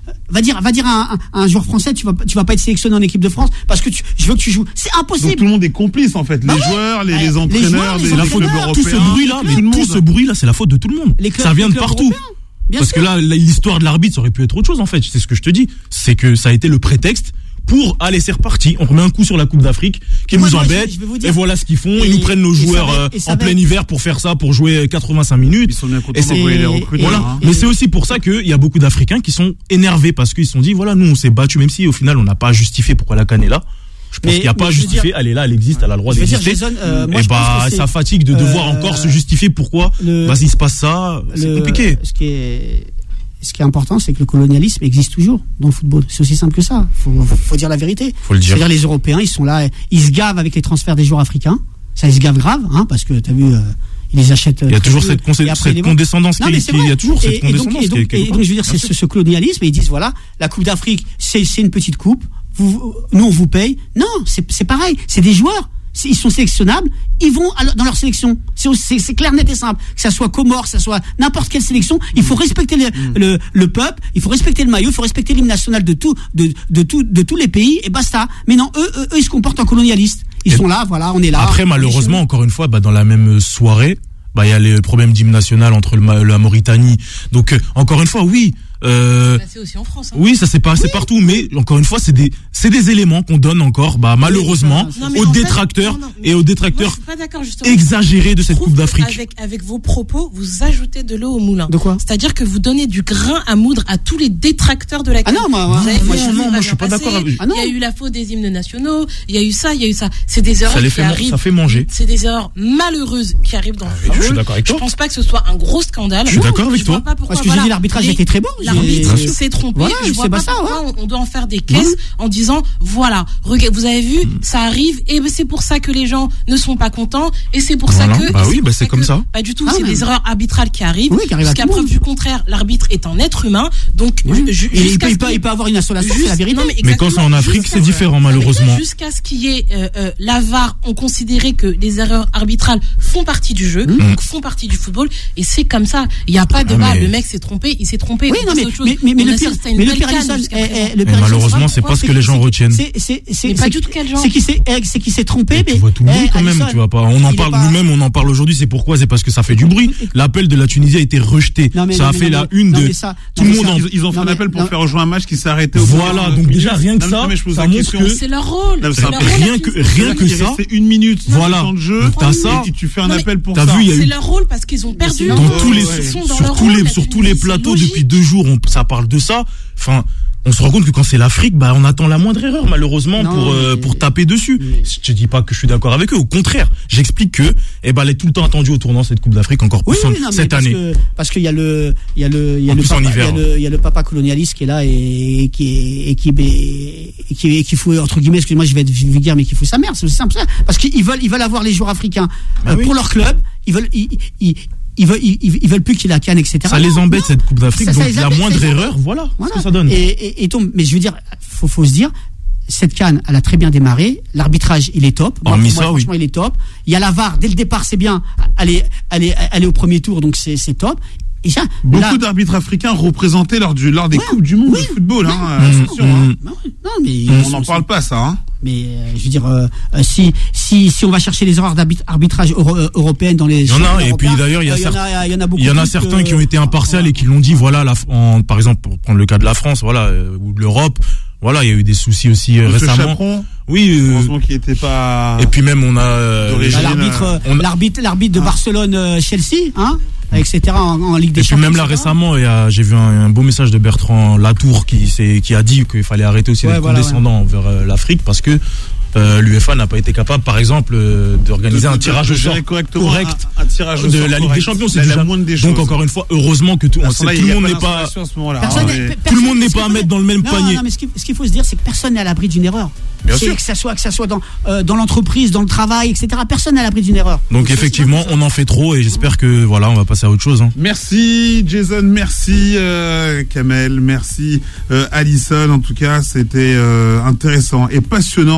Va dire, va dire à un, à un joueur français, tu vas, tu vas pas être sélectionné en équipe de France parce que tu, je veux que tu joues. C'est impossible. Donc tout le monde est complice en fait, les bah joueurs, ouais. les, bah, les entraîneurs, les joueurs, les les, les clubs entraîneurs, européens. Tout ce bruit là, mais tout, tout ce bruit là, c'est la faute de tout le monde. Les clubs, ça vient les de clubs partout. européens, bien Parce sûr. que là, l'histoire de l'arbitre, ça aurait pu être autre chose en fait. C'est ce que je te dis. C'est que ça a été le prétexte pour aller, c'est reparti. On remet un coup sur la Coupe d'Afrique qui Moi, nous moi, embête. je- je vais vous dire- Et voilà ce qu'ils font. Et- Ils nous prennent nos et ça joueurs va- euh, et ça en va- plein hiver pour faire ça, pour jouer quatre-vingt-cinq minutes. Ils sont bien contents Et c'est- d'envoyer les et- recruteurs. Voilà. hein. Mais c'est aussi pour ça qu'il y a beaucoup d'Africains qui sont énervés parce qu'ils se sont dit, voilà, nous on s'est battu, même si au final on n'a pas justifié pourquoi la CAN est là. Je pense Mais- qu'il n'y a pas à mais je veux justifier. dire- Elle est là, elle existe, elle a le droit Je veux dire, d'exister. Jason, euh, moi, Et je pense bah, que c'est- ça fatigue de devoir euh, encore se justifier pourquoi. le- Vas-y, il se passe ça. C'est Le- compliqué. Ce qui est, ce qui est important, c'est que le colonialisme existe toujours dans le football. C'est aussi simple que ça. Faut, faut dire la vérité. Faut le dire. C'est-à-dire les Européens, ils sont là, ils se gavent avec les transferts des joueurs africains. Ça, ils se gavent grave, hein, parce que t'as vu, euh, ils les achètent. Il y a très toujours peu, cette, concé- et après, cette ils les vendent. condescendance Non, qui, mais c'est qui- il y vrai. a toujours cette Et- et donc, condescendance et donc, qui est et quelque donc, je veux dire, part. c'est ce, ce colonialisme, et ils disent voilà, la Coupe d'Afrique, c'est, c'est une petite coupe. Vous, nous, on vous paye. Non, c'est, c'est pareil. C'est des joueurs. C'est- Ils sont sélectionnables. Ils vont à leur- dans leur sélection. C'est, aussi- c'est, c'est clair, net et simple. Que ça soit Comores, que ça soit n'importe quelle sélection, il faut respecter le, le, le peuple. Il faut respecter le maillot. Il faut respecter l'hymne national de tout, de, de tout, de tous les pays. Et basta. Mais non, eux, eux, eux, ils se comportent en colonialistes. Ils Et sont là, voilà, on est là. Après, On est malheureusement, chez encore une fois, bah, dans la même soirée, bah, il y a les problèmes d'hymne national entre le, Ma- la Mauritanie. Donc, euh, encore une fois, oui. Euh, C'est aussi en France. Hein. oui, ça s'est passé partout, mais encore une fois, c'est des, c'est des éléments qu'on donne encore, bah, malheureusement, ça, Non, mais aux en fait- détracteurs non, non, mais et aux Moi, détracteurs je suis pas d'accord, justement. exagérés de Je cette trouve Coupe que d'Afrique. Avec, avec vos propos, vous ajoutez de l'eau au moulin. De quoi C'est-à-dire que vous donnez du grain à moudre à tous les détracteurs de la Ah CAN. non, moi, moi, Vous avez moi, vu, je- le non, va moi, je suis bien pas d'accord passer, avec- Ah non. Il y a eu la faute des hymnes nationaux, il y a eu ça, il y a eu ça. C'est des erreurs Ça les qui fait, arrivent. ça fait manger. C'est des erreurs malheureuses qui arrivent dans le je suis football. d'accord avec Je toi. pense pas que ce soit un gros scandale. Je suis d'accord avec Je vois toi. pas pourquoi, Parce que j'ai voilà, dit l'arbitrage les- était très bon. J'ai- L'arbitre Bien sûr. s'est trompé. Voilà, je vois c'est pas pas ça, pourquoi ouais. on on doit en faire des caisses en disant voilà, regarde, vous avez vu, ça arrive et ben, c'est pour ça que les gens ne sont pas contents et c'est pour Voilà. ça que Bah et oui, pour bah c'est que- comme ça. Pas du tout, Ah, c'est mais- des erreurs arbitrales qui arrivent. Oui, qui arrivent à Jusqu'à tout le preuve monde. du contraire, l'arbitre est un être humain, donc Oui. ju- ju- Et il jusqu'à peut, ce il peut, qu'il- il peut avoir une insolation, c'est Juste- la vérité. non, Mais quand exactement, c'est en Afrique, jusqu'à- c'est différent, Non, mais malheureusement. Jusqu'à ce qu'il y ait euh, euh, la V A R, on considérait que les erreurs arbitrales font partie du jeu, donc font partie du football, et c'est comme ça. Il n'y a pas de Ah, débat. mais- Le mec s'est trompé, il s'est trompé. Oui, on non, passe mais, à autre chose. mais, mais, mais On le assiste pire, à une mais le belle pire, canne Alisson, jusqu'à eh, présent. eh, le Mais pire, malheureusement, Alisson, c'est pas pourquoi ce que les gens c'est- retiennent. C'est, c'est, c'est, Mais pas c'est- du tout quel genre. C'est qui s'est, eh, c'est qui s'est trompé, mais. Tu vois tout le eh, bruit quand même, Alisson, tu vois pas. On en il est parle pas- nous-mêmes, on en parle aujourd'hui. C'est pourquoi? C'est parce que ça fait du bruit. L'appel de la Tunisie a été rejeté. Non, mais Ça non, a mais fait non, la mais- une non, de mais ça- tout non, le mais monde. ça- en- Ils, ils ont fait Non, un mais- appel pour non. faire rejouer un match qui s'est arrêté au Voilà, donc déjà rien que Non, ça, mais je pose ça la montre question. que C'est leur rôle. Non, C'est c'est leur un- rôle, rien la que- Tunisie. rien que Il ça. restait une minute Voilà. de temps de jeu. Donc, t'as ça. Et tu fais un Non, mais appel pour t'as ça. vu, il y a C'est eu- leur rôle parce qu'ils ont perdu. leur dans rôle, tous les, ouais. Ils sont dans sur leur tous rôle, les, la sur tous les Tunisie, c'est plateaux logique. depuis deux jours, on, ça parle de ça. Enfin, on se rend compte que quand c'est l'Afrique, bah, on attend la moindre erreur, malheureusement, Non, pour, euh, mais- pour taper dessus. mais- Je te dis pas que je suis d'accord avec eux. Au contraire, j'explique que, eh ben, elle est tout le temps attendue au tournant, cette Coupe d'Afrique, encore plus Oui, en- oui, non, mais cette parce année. que- parce qu'il y a le, il y a le, il y a En le plus en papa, il y hiver. a le, il y a le papa colonialiste qui est là et, et qui est, et qui, et qui, et qui fout, entre guillemets, excusez-moi, je vais être vulgaire, mais qui fout sa mère. C'est aussi simple ça. Parce qu'ils veulent, ils veulent avoir les joueurs africains Bah euh, oui. pour leur club. Ils veulent, ils, ils, ils veulent, ils, ils veulent plus qu'il y ait la canne, et cetera. Ça les Non, embête, non. cette Coupe d'Afrique, Ça- ça donc les la embête, moindre ça les embête. erreur, voilà, Voilà. ce que ça donne. Et, et, et donc, mais je veux dire, faut, faut se dire, cette canne, elle a très bien démarré. L'arbitrage, il est top. Moi, Hormis pour moi, ça, oui. franchement, il est top. Il y a la V A R dès le départ, c'est bien. Elle est, elle est, elle est au premier tour, donc c'est, c'est top. Et ça, Beaucoup là- d'arbitres africains représentés lors, du, lors des Ouais, Coupes du Monde oui, de football. Hein, oui. attention, Mmh, hein. mmh. Bah ouais, non, mais On n'en parle pas, ça. Hein. Mais euh, je veux dire, euh, euh, si si si on va chercher les erreurs d'arbitrage euro, euh, européennes dans les Il y en a, championnats et puis européens, d'ailleurs, il y a euh, certains- a, il y en a beaucoup. Il y en a plus certains que- qui ont été impartials voilà. et qui l'ont dit, voilà, la, en, par exemple, pour prendre le cas de la France, voilà, euh, ou de l'Europe, voilà, il y a eu des soucis aussi euh, Monsieur récemment. Chaperon, Oui, euh, heureusement qu'il n'était pas. et puis même on a euh, D'origine. Bah, l'arbitre, euh, on a- l'arbitre, l'arbitre de Barcelone, euh, Chelsea, hein, et cetera en, en Ligue des et puis Champions. même là et cetera. récemment, il y a- j'ai vu un, un beau message de Bertrand Latour qui, s'est- qui a dit qu'il fallait arrêter aussi Ouais, d'être voilà, condescendant envers euh, l'Afrique parce que euh, l'UEFA n'a pas été capable, par exemple, euh, d'organiser De- un de- tirage de au sort gérer correctement correct un, un tirage au de sort la Ligue des correct. Champions. C'est la, déjà- la moindre des donc choses. encore une fois, heureusement que tout, À ce c'est- moment-là, tout il y le a monde pas n'est pas, d'installation à ce moment-là. Personne hein, n'est- mais- pe- tout le personne- monde n'est ce qu'il pas à faut- mettre dans le même non, panier. Non, mais ce qu'il, ce qu'il faut se dire, c'est que personne n'est à l'abri d'une erreur. Bien C'est sûr. que ça soit que ça soit dans euh, dans l'entreprise, dans le travail, et cetera. Personne n'est à l'abri d'une erreur. Donc effectivement, on en fait trop et j'espère que voilà, on va passer à autre chose. Hein. Merci Jason, merci euh, Kamel, merci euh, Alisson. En tout cas, c'était euh, intéressant et passionnant en tout cas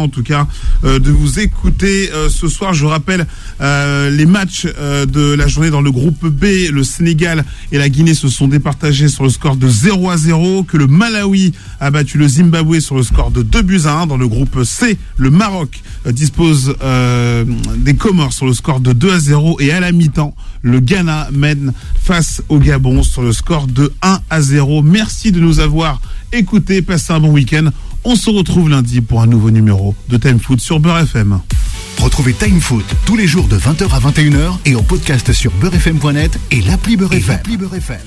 euh, de vous écouter euh, ce soir. Je rappelle euh, les matchs euh, de la journée dans le groupe B. Le Sénégal et la Guinée se sont départagés sur le score de zéro à zéro, que le Malawi a battu le Zimbabwe sur le score de deux buts à un. Dans le groupe C, le Maroc euh, dispose euh, des Comores sur le score de deux à zéro, et à la mi-temps, le Ghana mène face au Gabon sur le score de un à zéro. Merci de nous avoir écoutés, passez un bon week-end. On se retrouve lundi pour un nouveau numéro de Time Foot sur Beurre F M. Retrouvez Time Foot tous les jours de vingt heures à vingt et une heures et en podcast sur beurre f m point net et l'appli Beurre F M.